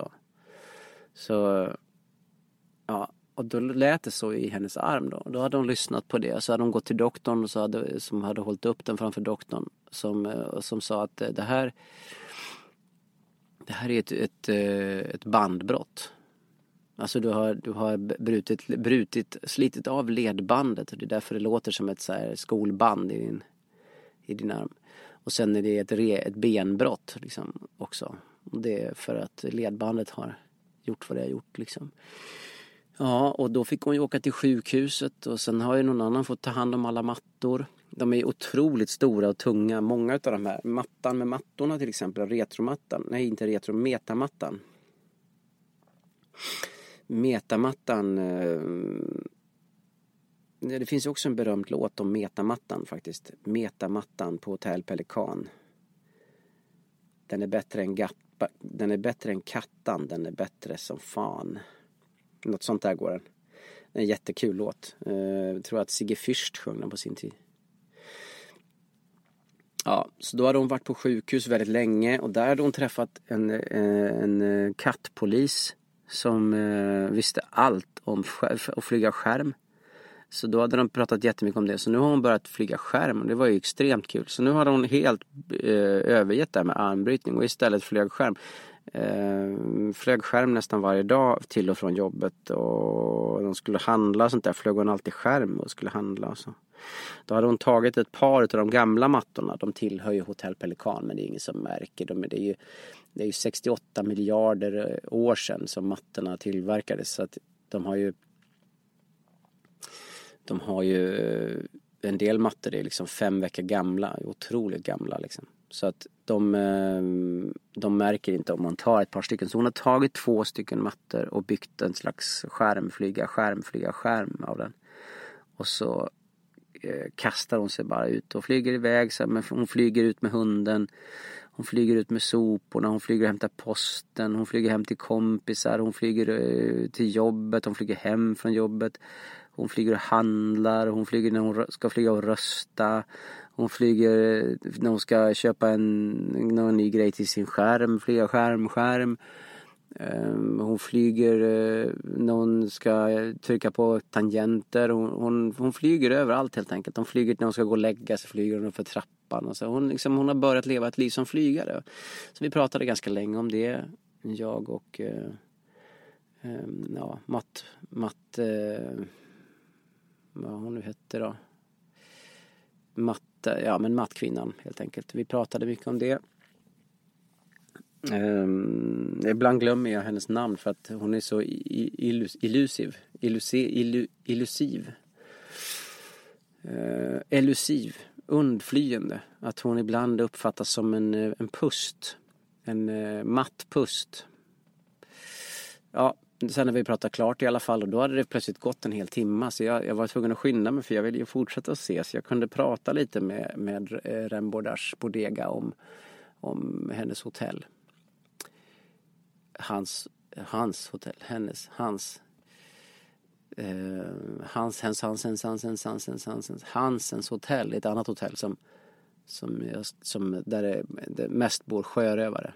Så ja, och då lät det så i hennes arm då. Då hade hon lyssnat på det, så hade hon gått till doktorn och som hade hållit upp den framför doktorn som sa att det här är ett bandbrott. Alltså du har slitit av ledbandet, och det är därför det låter som ett så här skolband i din arm. Och sen är det ett benbrott liksom också. Och det är för att ledbandet har gjort vad det har gjort liksom. Ja, och då fick hon ju åka till sjukhuset, och sen har ju någon annan fått ta hand om alla mattor. De är otroligt stora och tunga. Många av de här, mattan med mattorna till exempel, metamattan. Metamattan, det finns också en berömd låt om metamattan faktiskt. Metamattan på Hotell Pelikan. Den är bättre än kattan, den är bättre som fan. Något sånt där går den. En jättekul låt. Jag tror att Sigge Fürst sjöng den på sin tid. Ja, så då hade hon varit på sjukhus väldigt länge. Och där hade hon träffat en kattpolis som visste allt om att flyga skärm. Så då hade de pratat jättemycket om det. Så nu har hon börjat flyga skärm och det var ju extremt kul. Så nu har hon helt övergett det med armbrytning och istället flög skärm. Flög skärm nästan varje dag till och från jobbet. Och de skulle handla och sånt där. Flög hon alltid skärm och skulle handla och så. Då hade hon tagit ett par av de gamla mattorna. De tillhör ju Hotell Pelikan, men det är ingen som märker dem. Det är ju 68 miljarder år sedan som mattorna tillverkades. Så att de har ju en del mattor är liksom 5 veckor gamla, otroligt gamla liksom. Så att de märker inte om man tar ett par stycken. Så hon har tagit 2 stycken mattor och byggt en slags skärm av den. Och så kastar hon sig bara ut och flyger iväg. Så hon flyger ut med hunden. Hon flyger ut med soporna. Hon flyger och hämtar posten. Hon flyger hem till kompisar. Hon flyger till jobbet. Hon flyger hem från jobbet. Hon flyger och handlar. Hon flyger när hon ska flyga och rösta. Hon flyger när hon ska köpa någon ny grej till sin skärm. Flyga skärm. Hon flyger när hon ska trycka på tangenter. Hon flyger överallt helt enkelt. Hon flyger när hon ska gå och lägga sig. Flyger hon för trappan. Och så. Hon har börjat leva ett liv som flygare. Så vi pratade ganska länge om det. Jag och Matt vad hon nu hette då. Mattkvinnan helt enkelt. Vi pratade mycket om det. Ibland glömmer jag hennes namn för att hon är så elusiv, undflyende. Att hon ibland uppfattas som en pust. En matt pust. Ja, sen när vi pratade klart i alla fall, och då hade det plötsligt gått en hel timme, så jag var tvungen att skynda mig för jag ville ju fortsätta att se, så jag kunde prata lite med Rembordas Bodega om hennes hotell. Hans hotell, Hansens hotell, ett annat hotell som där det mest bor sjörövare.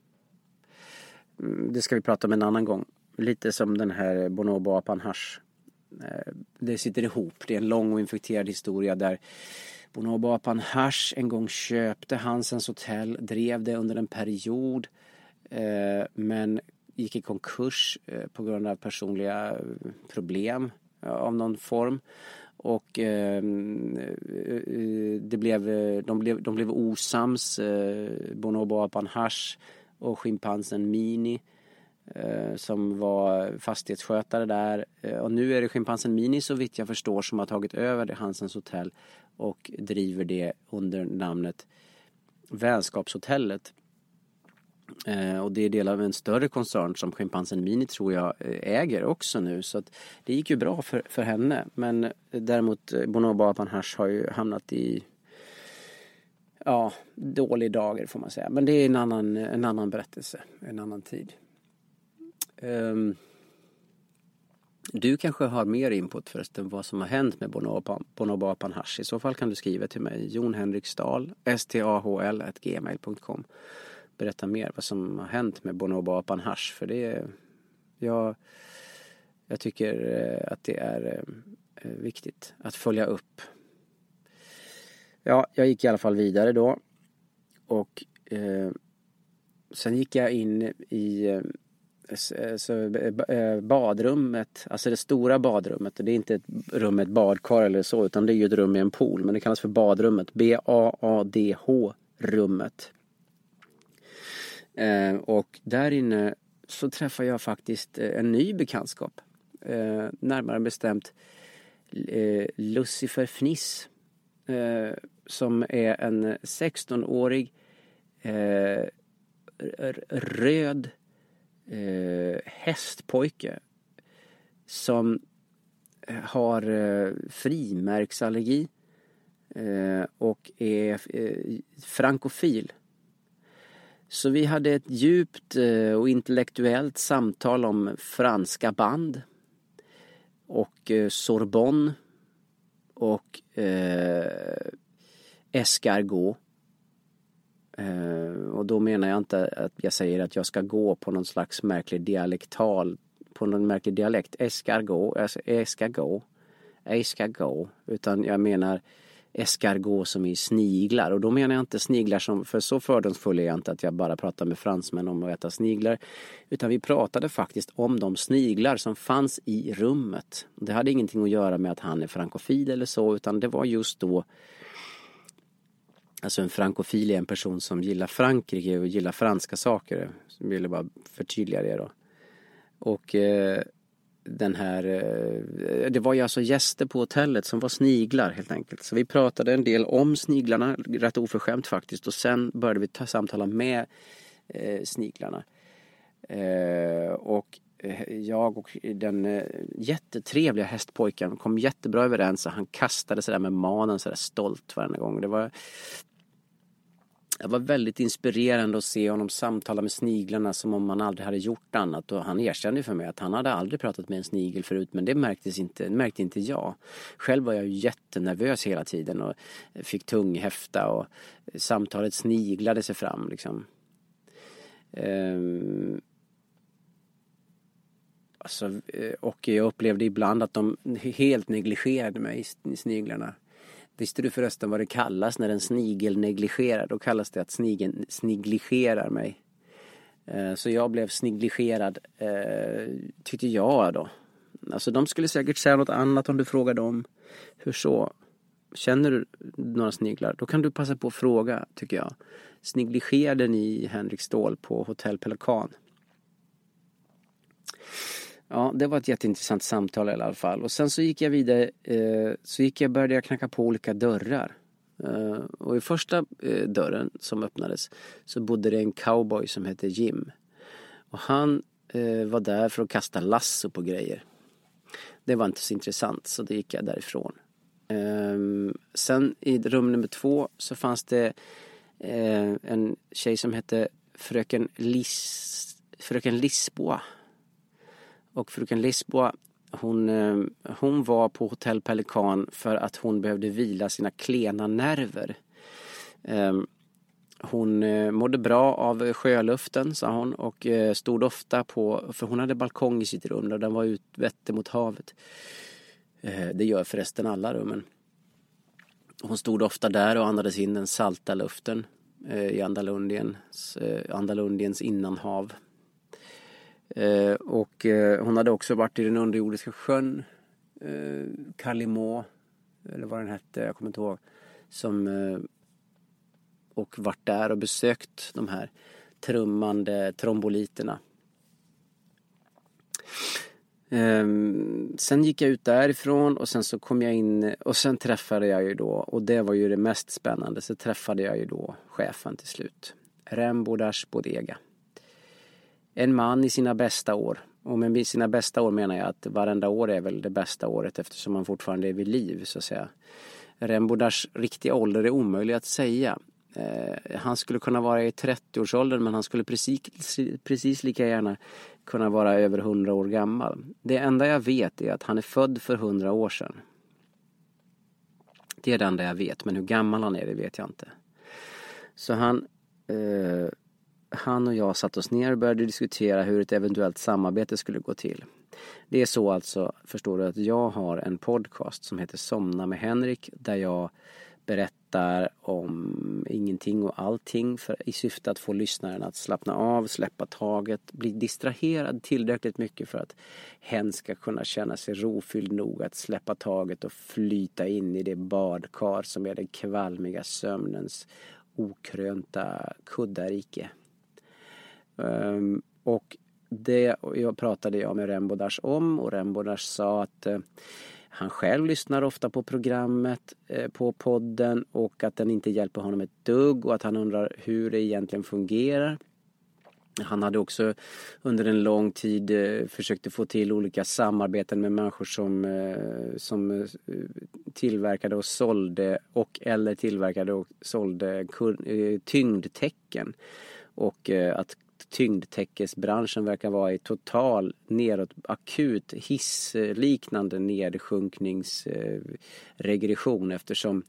Det ska vi prata om en annan gång. Lite som den här Bonobo Apan Hash. Det sitter ihop. Det är en lång och infekterad historia där Bonobo Apan Hash en gång köpte Hansens hotell, drev det under en period, men gick i konkurs på grund av personliga problem av någon form. Och de blev osams, Bonobo Apan Hash och schimpansen Mini, som var fastighetsskötare där. Och nu är det schimpansen Mini, så vitt jag förstår, som har tagit över det Hansens hotell och driver det under namnet Vänskapshotellet. Och det är del av en större koncern som schimpansen Mini, tror jag, äger också nu. Så att det gick ju bra för henne. Men däremot Bonobo Apan Hash har ju hamnat i dåliga dagar, får man säga. Men det är en annan berättelse, en annan tid. Du kanske har mer input förresten vad som har hänt med Bonobo Apan Hash. I så fall kan du skriva till mig, jonhenriksdahl, stahl@gmail.com. Berätta mer vad som har hänt med Bonobo Apan Hash, för det jag tycker att det är viktigt att följa upp. Ja, jag gick i alla fall vidare då, och sen gick jag in i badrummet, alltså det stora badrummet. Det är inte ett rum med ett badkar eller så, utan det är ju ett rum med en pool, men det kallas för badrummet, BAADH-rummet. Och där inne så träffar jag faktiskt en ny bekantskap, närmare bestämt Lucifer Fniss, som är en 16-årig röd hästpojke som har frimärksallergi och är frankofil. Så vi hade ett djupt och intellektuellt samtal om franska band och Sorbonne och escargot. Och då menar jag inte att jag säger att jag ska gå på någon slags märklig dialekt. Escargot, utan jag menar escargot som är sniglar. Och då menar jag inte sniglar som, för så fördomsfull är jag inte att jag bara pratar med fransmän om att äta sniglar. Utan vi pratade faktiskt om de sniglar som fanns i rummet. Det hade ingenting att göra med att han är frankofil eller så, utan det var just då. Alltså en frankofil är en person som gillar Frankrike och gillar franska saker. Så ville bara förtydliga det då. Och det var ju alltså gäster på hotellet som var sniglar helt enkelt. Så vi pratade en del om sniglarna, rätt oförskämt faktiskt. Och sen började vi samtala med sniglarna. Och jag och den jättetrevliga hästpojken kom jättebra överens. Och han kastade sig där med manen så där stolt varje gång. Det var väldigt inspirerande att se honom samtala med sniglarna som om man aldrig hade gjort annat. Och han erkände för mig att han hade aldrig pratat med en snigel förut, men det märkte inte jag. Själv var jag ju jättenervös hela tiden och fick tunghäfta och samtalet sniglade sig fram liksom. Och jag upplevde ibland att de helt negligerade mig, sniglarna. Visste du förresten vad det kallas när en snigel negligerar? Då kallas det att snigeln negligerar mig. Så jag blev negligerad, tyckte jag då. Alltså de skulle säkert säga något annat om du frågar dem. Hur så? Känner du några sniglar? Då kan du passa på att fråga, tycker jag. Negligerade ni Henrik Ståhl på Hotell Pelikan? Ja, det var ett jätteintressant samtal i alla fall. Och sen så gick jag vidare, började jag knacka på olika dörrar. Och i första dörren som öppnades så bodde det en cowboy som hette Jim. Och han var där för att kasta lasso på grejer. Det var inte så intressant, så det gick jag därifrån. Sen i rum nummer 2 så fanns det en tjej som hette Fröken Lisboa. Och fröken Lisboa, hon var på Hotell Pelikan för att hon behövde vila sina klena nerver. Hon mådde bra av sjöluften, sa hon, och stod ofta för hon hade balkong i sitt rum och den var utvetter mot havet. Det gör förresten alla rummen. Hon stod ofta där och andades in den salta luften i Andalundiens innanhav. Och hon hade också varit i den underjordiska sjön Calimot, eller vad den hette, jag kommer inte ihåg, och varit där och besökt de här trummande tromboliterna. Sen gick jag ut därifrån och sen så kom jag in och sen träffade jag ju då, och det var ju det mest spännande, så träffade jag ju då chefen till slut, Rembo Das Bodega. En man i sina bästa år. Och med sina bästa år menar jag att varenda år är väl det bästa året eftersom man fortfarande är vid liv, så att säga. Rembo Das riktiga ålder är omöjlig att säga. Han skulle kunna vara i 30-årsåldern, men han skulle precis lika gärna kunna vara över 100 år gammal. Det enda jag vet är att han är född för 100 år sedan. Det är det enda jag vet, men hur gammal han är, det vet jag inte. Så han och jag satt oss ner och började diskutera hur ett eventuellt samarbete skulle gå till. Det är så alltså, förstår du, att jag har en podcast som heter Somna med Henrik, där jag berättar om ingenting och allting i syfte att få lyssnaren att slappna av, släppa taget, bli distraherad tillräckligt mycket för att hen ska kunna känna sig rofylld nog att släppa taget och flyta in i det badkar som är den kvalmiga sömnens okrönta kuddarike. Och det pratade jag med Rembo Das om, och Rembo Das sa att han själv lyssnar ofta på programmet, på podden, och att den inte hjälper honom ett dugg och att han undrar hur det egentligen fungerar. Han hade också under en lång tid försökt få till olika samarbeten med människor som tillverkade och sålde eller tillverkade och sålde tyngdtecken. Och att att tyngdtäckesbranschen verkar vara i total akut hissliknande nedsjunkningsregression eftersom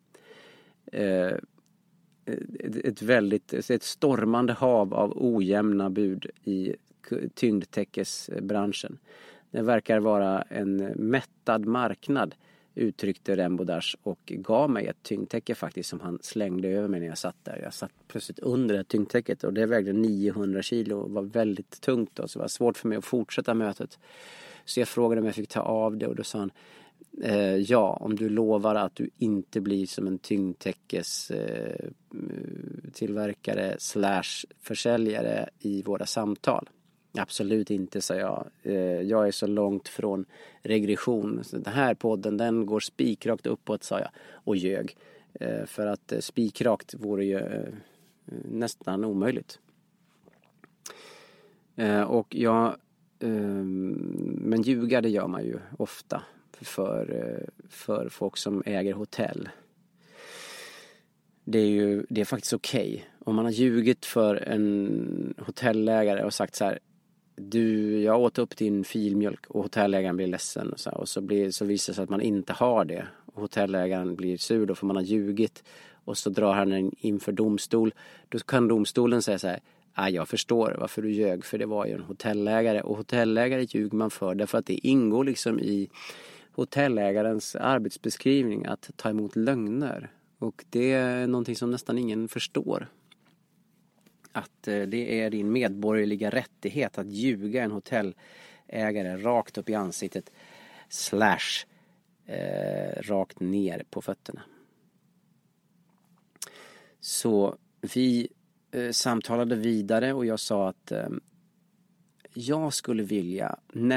ett stormande hav av ojämna bud i tyngdtäckesbranschen. Det verkar vara en mättad marknad, uttryckte Rembodash och gav mig ett tyngdtäcke faktiskt som han slängde över mig när jag satt där. Jag satt plötsligt under det tyngdtäcket och det vägde 900 kilo och var väldigt tungt då, så det var svårt för mig att fortsätta mötet. Så jag frågade om jag fick ta av det och då sa han ja, om du lovar att du inte blir som en tyngdtäckes tillverkare / försäljare i våra samtal. Absolut inte, sa jag. Jag är så långt från regression. Så den här podden, den går spikrakt uppåt, sa jag. Och ljög. För att spikrakt vore ju nästan omöjligt. Men ljuga, det gör man ju ofta för folk som äger hotell. Det är faktiskt okej. Om man har ljugit för en hotellägare och sagt så här: jag åt upp din filmjölk, och hotellägaren blir ledsen och så visar det sig att man inte har det och hotellägaren blir sur då för man har ljugit och så drar han inför domstol. Då kan domstolen säga så här: jag förstår varför du ljög, för det var ju en hotellägare, och hotellägare ljuger man för därför att det ingår liksom i hotellägarens arbetsbeskrivning att ta emot lögner, och det är någonting som nästan ingen förstår. Att det är din medborgerliga rättighet att ljuga en hotellägare rakt upp i ansiktet / rakt ner på fötterna. Så vi samtalade vidare och jag sa att jag skulle vilja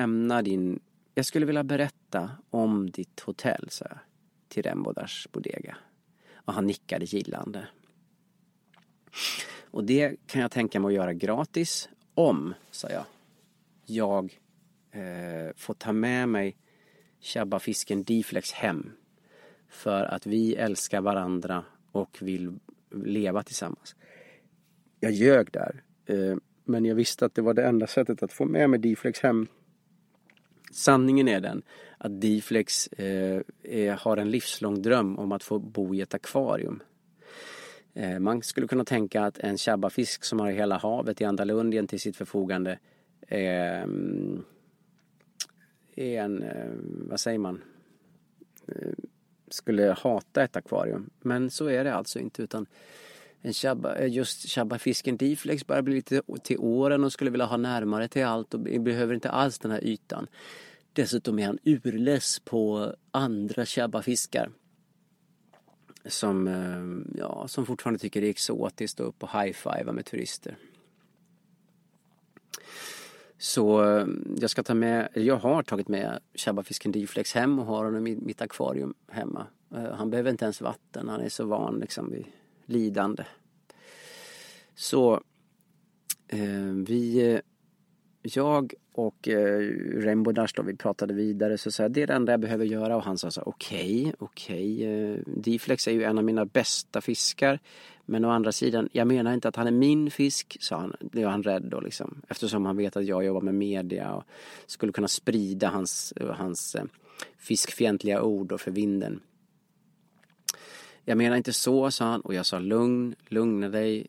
berätta om ditt hotell, så här, till Rembodash Bodega. Och han nickade gillande. Och det kan jag tänka mig att göra gratis om, sa jag får ta med mig Tjabba-fisken D-Flex hem. För att vi älskar varandra och vill leva tillsammans. Jag ljög där. Men jag visste att det var det enda sättet att få med mig D-Flex hem. Sanningen är den att D-Flex har en livslång dröm om att få bo i ett akvarium. Man skulle kunna tänka att en tjabbafisk som har hela havet i Andalundien till sitt förfogande är vad säger man? Skulle hata ett akvarium. Men så är det alltså inte, utan just tjabbafisken D-Flex börjar bli lite till åren och skulle vilja ha närmare till allt och behöver inte alls den här ytan. Dessutom är han urless på andra tjabbafiskar som fortfarande tycker det är exotiskt att upp och high-fiva med turister. Så jag har tagit med tjabbafisken D-Flex hem och har honom i mitt akvarium hemma. Han behöver inte ens vatten, han är så van liksom vid lidande. Så jag och Rembodash då, vi pratade vidare, så sa jag, det är det enda jag behöver göra, och han sa så okej, D-Flex är ju en av mina bästa fiskar, men å andra sidan, jag menar inte att han är min fisk, sa han. Det var han rädd då liksom, eftersom han vet att jag jobbar med media och skulle kunna sprida hans fiskfientliga ord och för vinden. Jag menar inte så, sa han, och jag sa lugna dig.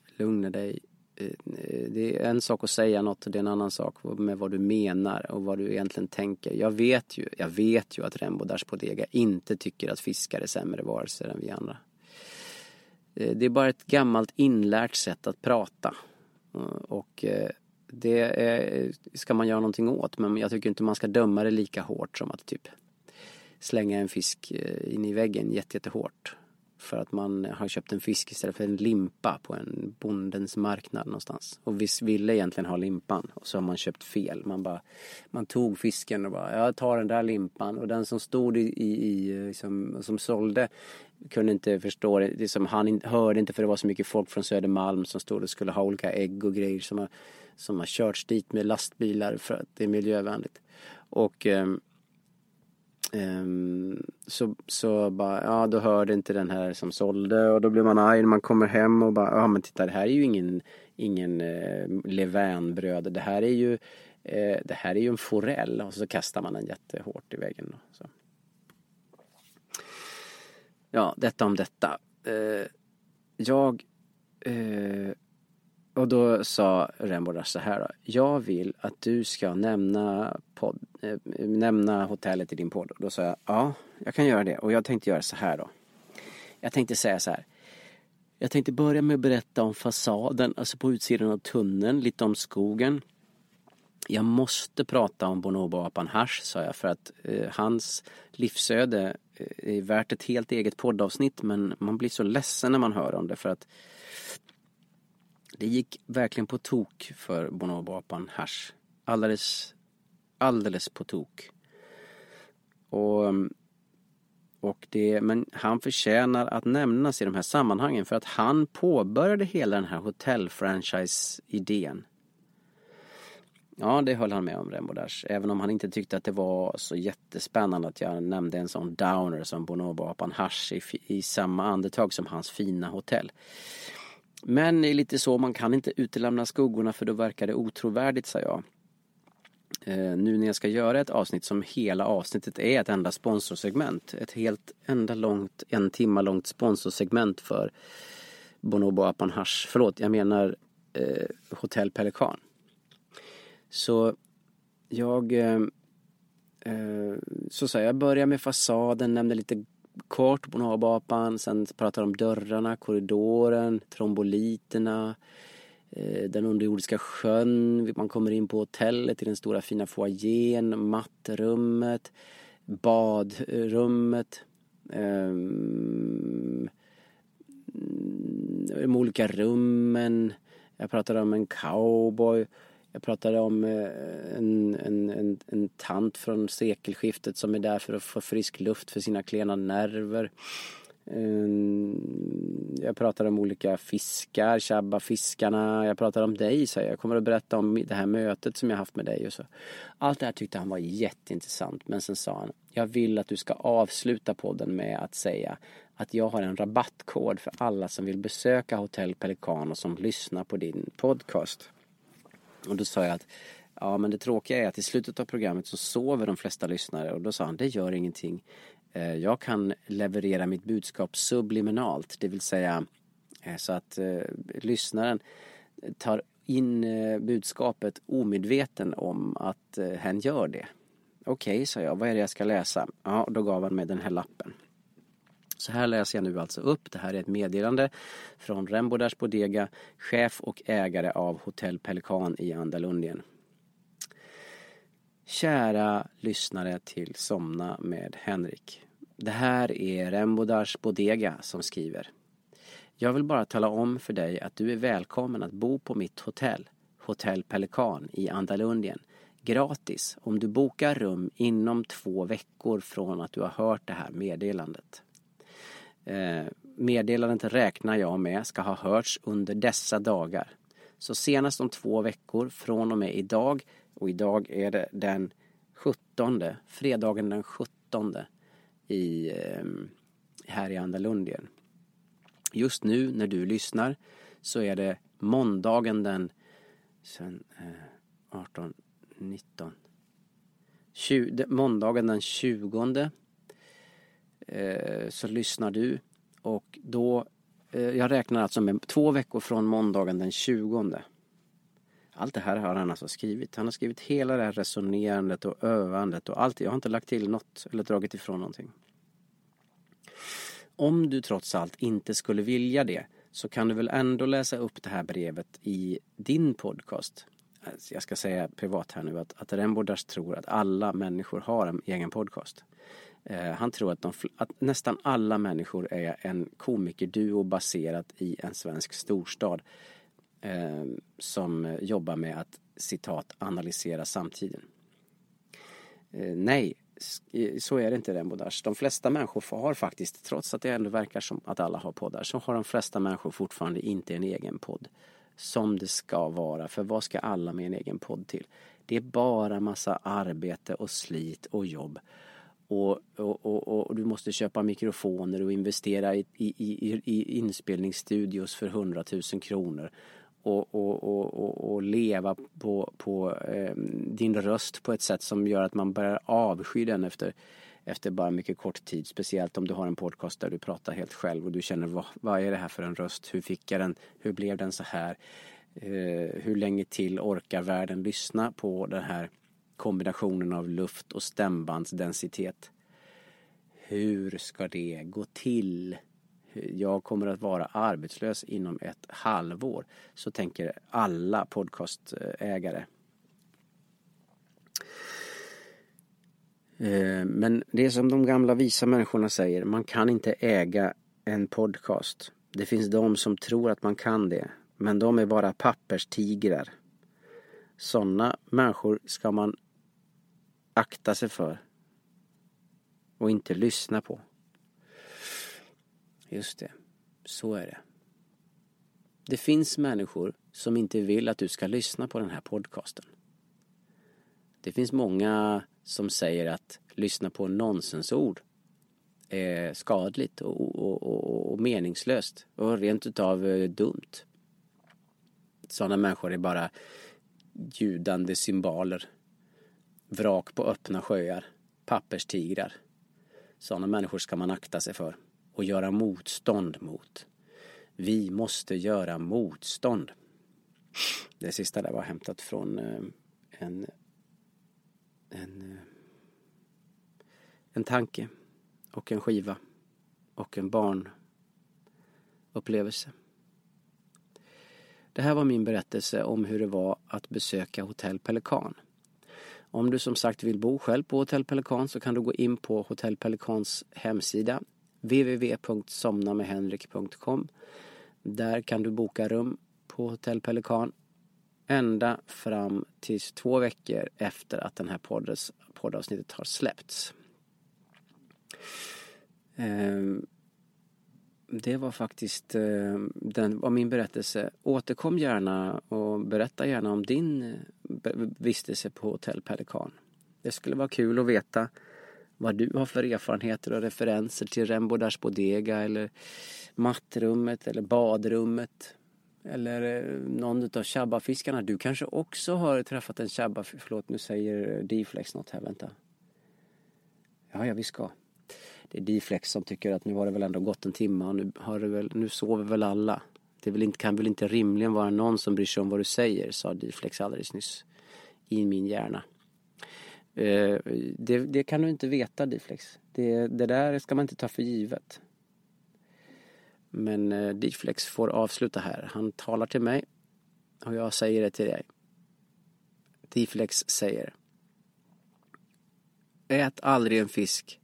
Det är en sak att säga något, det är en annan sak med vad du menar och vad du egentligen tänker. Jag vet ju att Rembodash Bodega inte tycker att fiskar är sämre varelser än vi andra. Det är bara ett gammalt inlärt sätt att prata. Och det ska man göra någonting åt, men jag tycker inte man ska döma det lika hårt som att typ slänga en fisk in i väggen jättehårt. För att man har köpt en fisk istället för en limpa på en bondens marknad någonstans. Och vi ville egentligen ha limpan. Och så har man köpt fel. Man tog fisken och bara, jag tar den där limpan. Och den som stod som sålde kunde inte förstå det. Liksom, han hörde inte, för det var så mycket folk från Södermalm som stod och skulle ha olika ägg och grejer som har körts dit med lastbilar för att det är miljövänligt. Och så bara, ja, då hörde inte den här som sålde, och då blir man arg när man kommer hem och bara, ja men titta, det här är ju ingen levainbröd. Det här är ju en forell och så kastar man den jättehårt i väggen. Så. Ja, detta om detta. Och då sa Rainbow Dash så här då. Jag vill att du ska nämna hotellet i din podd. Och då sa jag, ja, jag kan göra det. Och jag tänkte göra så här då. Jag tänkte säga så här. Jag tänkte börja med att berätta om fasaden, alltså på utsidan av tunneln, lite om skogen. Jag måste prata om bonoboapan Hasch, sa jag, för att hans livsöde är värt ett helt eget poddavsnitt, men man blir så ledsen när man hör om det, för att det gick verkligen på tok för bonoboapan Hasch. Alldeles på tok. Men han förtjänar att nämnas i de här sammanhangen för att han påbörjade hela den här hotellfranchise-idén. Ja, det höll han med om, Rainbow Dash. Även om han inte tyckte att det var så jättespännande att jag nämnde en sån downer som bonoboapan Hasch i samma andetag som hans fina hotell. Men det är lite så, man kan inte utelämna skuggorna för då verkar det otrovärdigt, sa jag. Nu när jag ska göra ett avsnitt som hela avsnittet är ett enda sponsorsegment. Ett helt en timma långt sponsorsegment för bonoboapan Hasch. Förlåt, jag menar Hotell Pelikan. Så jag börjar med fasaden, nämnde lite kort bonoboapan, sen pratar om dörrarna, korridoren, tromboliterna, den underjordiska sjön, man kommer in på hotellet i den stora fina foajén, mattrummet, badrummet, de olika rummen. Jag pratade om en cowboy. Jag pratade om en tant från sekelskiftet som är där för att få frisk luft för sina klena nerver. Jag pratade om olika fiskar, Shabba-fiskarna. Jag pratade om dig, så jag kommer att berätta om det här mötet som jag haft med dig och så. Allt det här tyckte han var jätteintressant, men sen sa han, jag vill att du ska avsluta podden med att säga att jag har en rabattkod för alla som vill besöka Hotell Pelikan och som lyssnar på din podcast. Och då sa jag att ja, men det tråkiga är att i slutet av programmet så sover de flesta lyssnare. Och då sa han, det gör ingenting. Jag kan leverera mitt budskap subliminalt. Det vill säga så att lyssnaren tar in budskapet omedveten om att hen gör det. Okej, sa jag, vad är det jag ska läsa? Ja, och då gav han mig den här lappen. Så här läser jag nu alltså upp. Det här är ett meddelande från Rainbow Dash Bodega, chef och ägare av Hotell Pelikan i Andalundien. Kära lyssnare till Somna med Henrik. Det här är Rainbow Dash Bodega som skriver. Jag vill bara tala om för dig att du är välkommen att bo på mitt hotell, Hotell Pelikan i Andalundien. Gratis om du bokar rum inom 2 veckor från att du har hört det här meddelandet. Meddelandet räknar jag med ska ha hörts under dessa dagar. Så senast om 2 veckor från och med idag, och idag är det den 17, fredagen den 17 här i Andalundien. Just nu när du lyssnar så är det måndagen den 18, 19, 20, måndagen den 20 så lyssnar du, och då jag räknar alltså med 2 veckor från måndagen den 20. Allt det här har han alltså skrivit. Han har skrivit hela det här resonerandet och övandet och allt. Jag har inte lagt till något eller dragit ifrån någonting. Om du trots allt inte skulle vilja det, så kan du väl ändå läsa upp det här brevet i din podcast. Jag ska säga privat här nu att Rainbow Dash tror att alla människor har en egen podcast. Han tror att nästan alla människor är en komikerduo baserat i en svensk storstad som jobbar med att, citat, analysera samtiden. Nej, så är det inte, Rainbow Dash. De flesta människor har faktiskt, trots att det ändå verkar som att alla har poddar, så har de flesta människor fortfarande inte en egen podd. Som det ska vara. För vad ska alla med en egen podd till? Det är bara massa arbete och slit och jobb. Och du måste köpa mikrofoner och investera i inspelningsstudios för 100 000 kronor. och leva på din röst på ett sätt som gör att man börjar avsky den efter bara mycket kort tid. Speciellt om du har en podcast där du pratar helt själv och du känner vad är det här för en röst? Hur fick jag den? Hur blev den så här? Hur länge till orkar världen lyssna på den här kombinationen av luft och stämbandsdensitet? Hur ska det gå till? Jag kommer att vara arbetslös inom ett halvår. Så tänker alla podcastägare. Men det är som de gamla visa människorna säger. Man kan inte äga en podcast. Det finns de som tror att man kan det. Men de är bara papperstigrar. Sådana människor ska man akta sig för. Och inte lyssna på. Just det, så är det. Det finns människor som inte vill att du ska lyssna på den här podcasten. Det finns många som säger att lyssna på nonsensord är skadligt och meningslöst och rent utav dumt. Sådana människor är bara ljudande symboler, vrak på öppna sjöar, papperstigrar. Sådana människor ska man akta sig för och göra motstånd mot. Vi måste göra motstånd. Det sista där var hämtat från en tanke och en skiva och en barnupplevelse. Det här var min berättelse om hur det var att besöka Hotell Pelikan. Om du som sagt vill bo själv på Hotell Pelikan så kan du gå in på Hotell Pelikans hemsida www.somnamedhenrik.com. Där kan du boka rum på Hotell Pelikan ända fram till 2 veckor efter att den här poddavsnittet har släppts. Det var faktiskt den var min berättelse. Återkom gärna och berätta gärna om din vistelse på Hotell Pelikan. Det skulle vara kul att veta vad du har för erfarenheter och referenser till Rembo Dash Bodega eller mattrummet eller badrummet eller någon av Shabba-fiskarna. Du kanske också har träffat en Shabba, förlåt nu säger D-Flex något här, vänta. Ja, vi ska. Det är D-Flex som tycker att nu har det väl ändå gått en timme och nu sover väl alla. Kan väl inte rimligen vara någon som bryr sig om vad du säger, sa D-Flex alldeles nyss i min hjärna. Det kan du inte veta, D-Flex. Det där ska man inte ta för givet. Men D-Flex får avsluta här. Han talar till mig och jag säger det till dig. D-Flex säger: ät aldrig en fisk.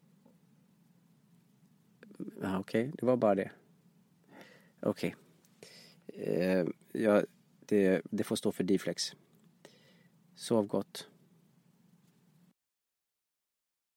Okej, det var bara det. Okej. Det får stå för D-Flex. Sov gott.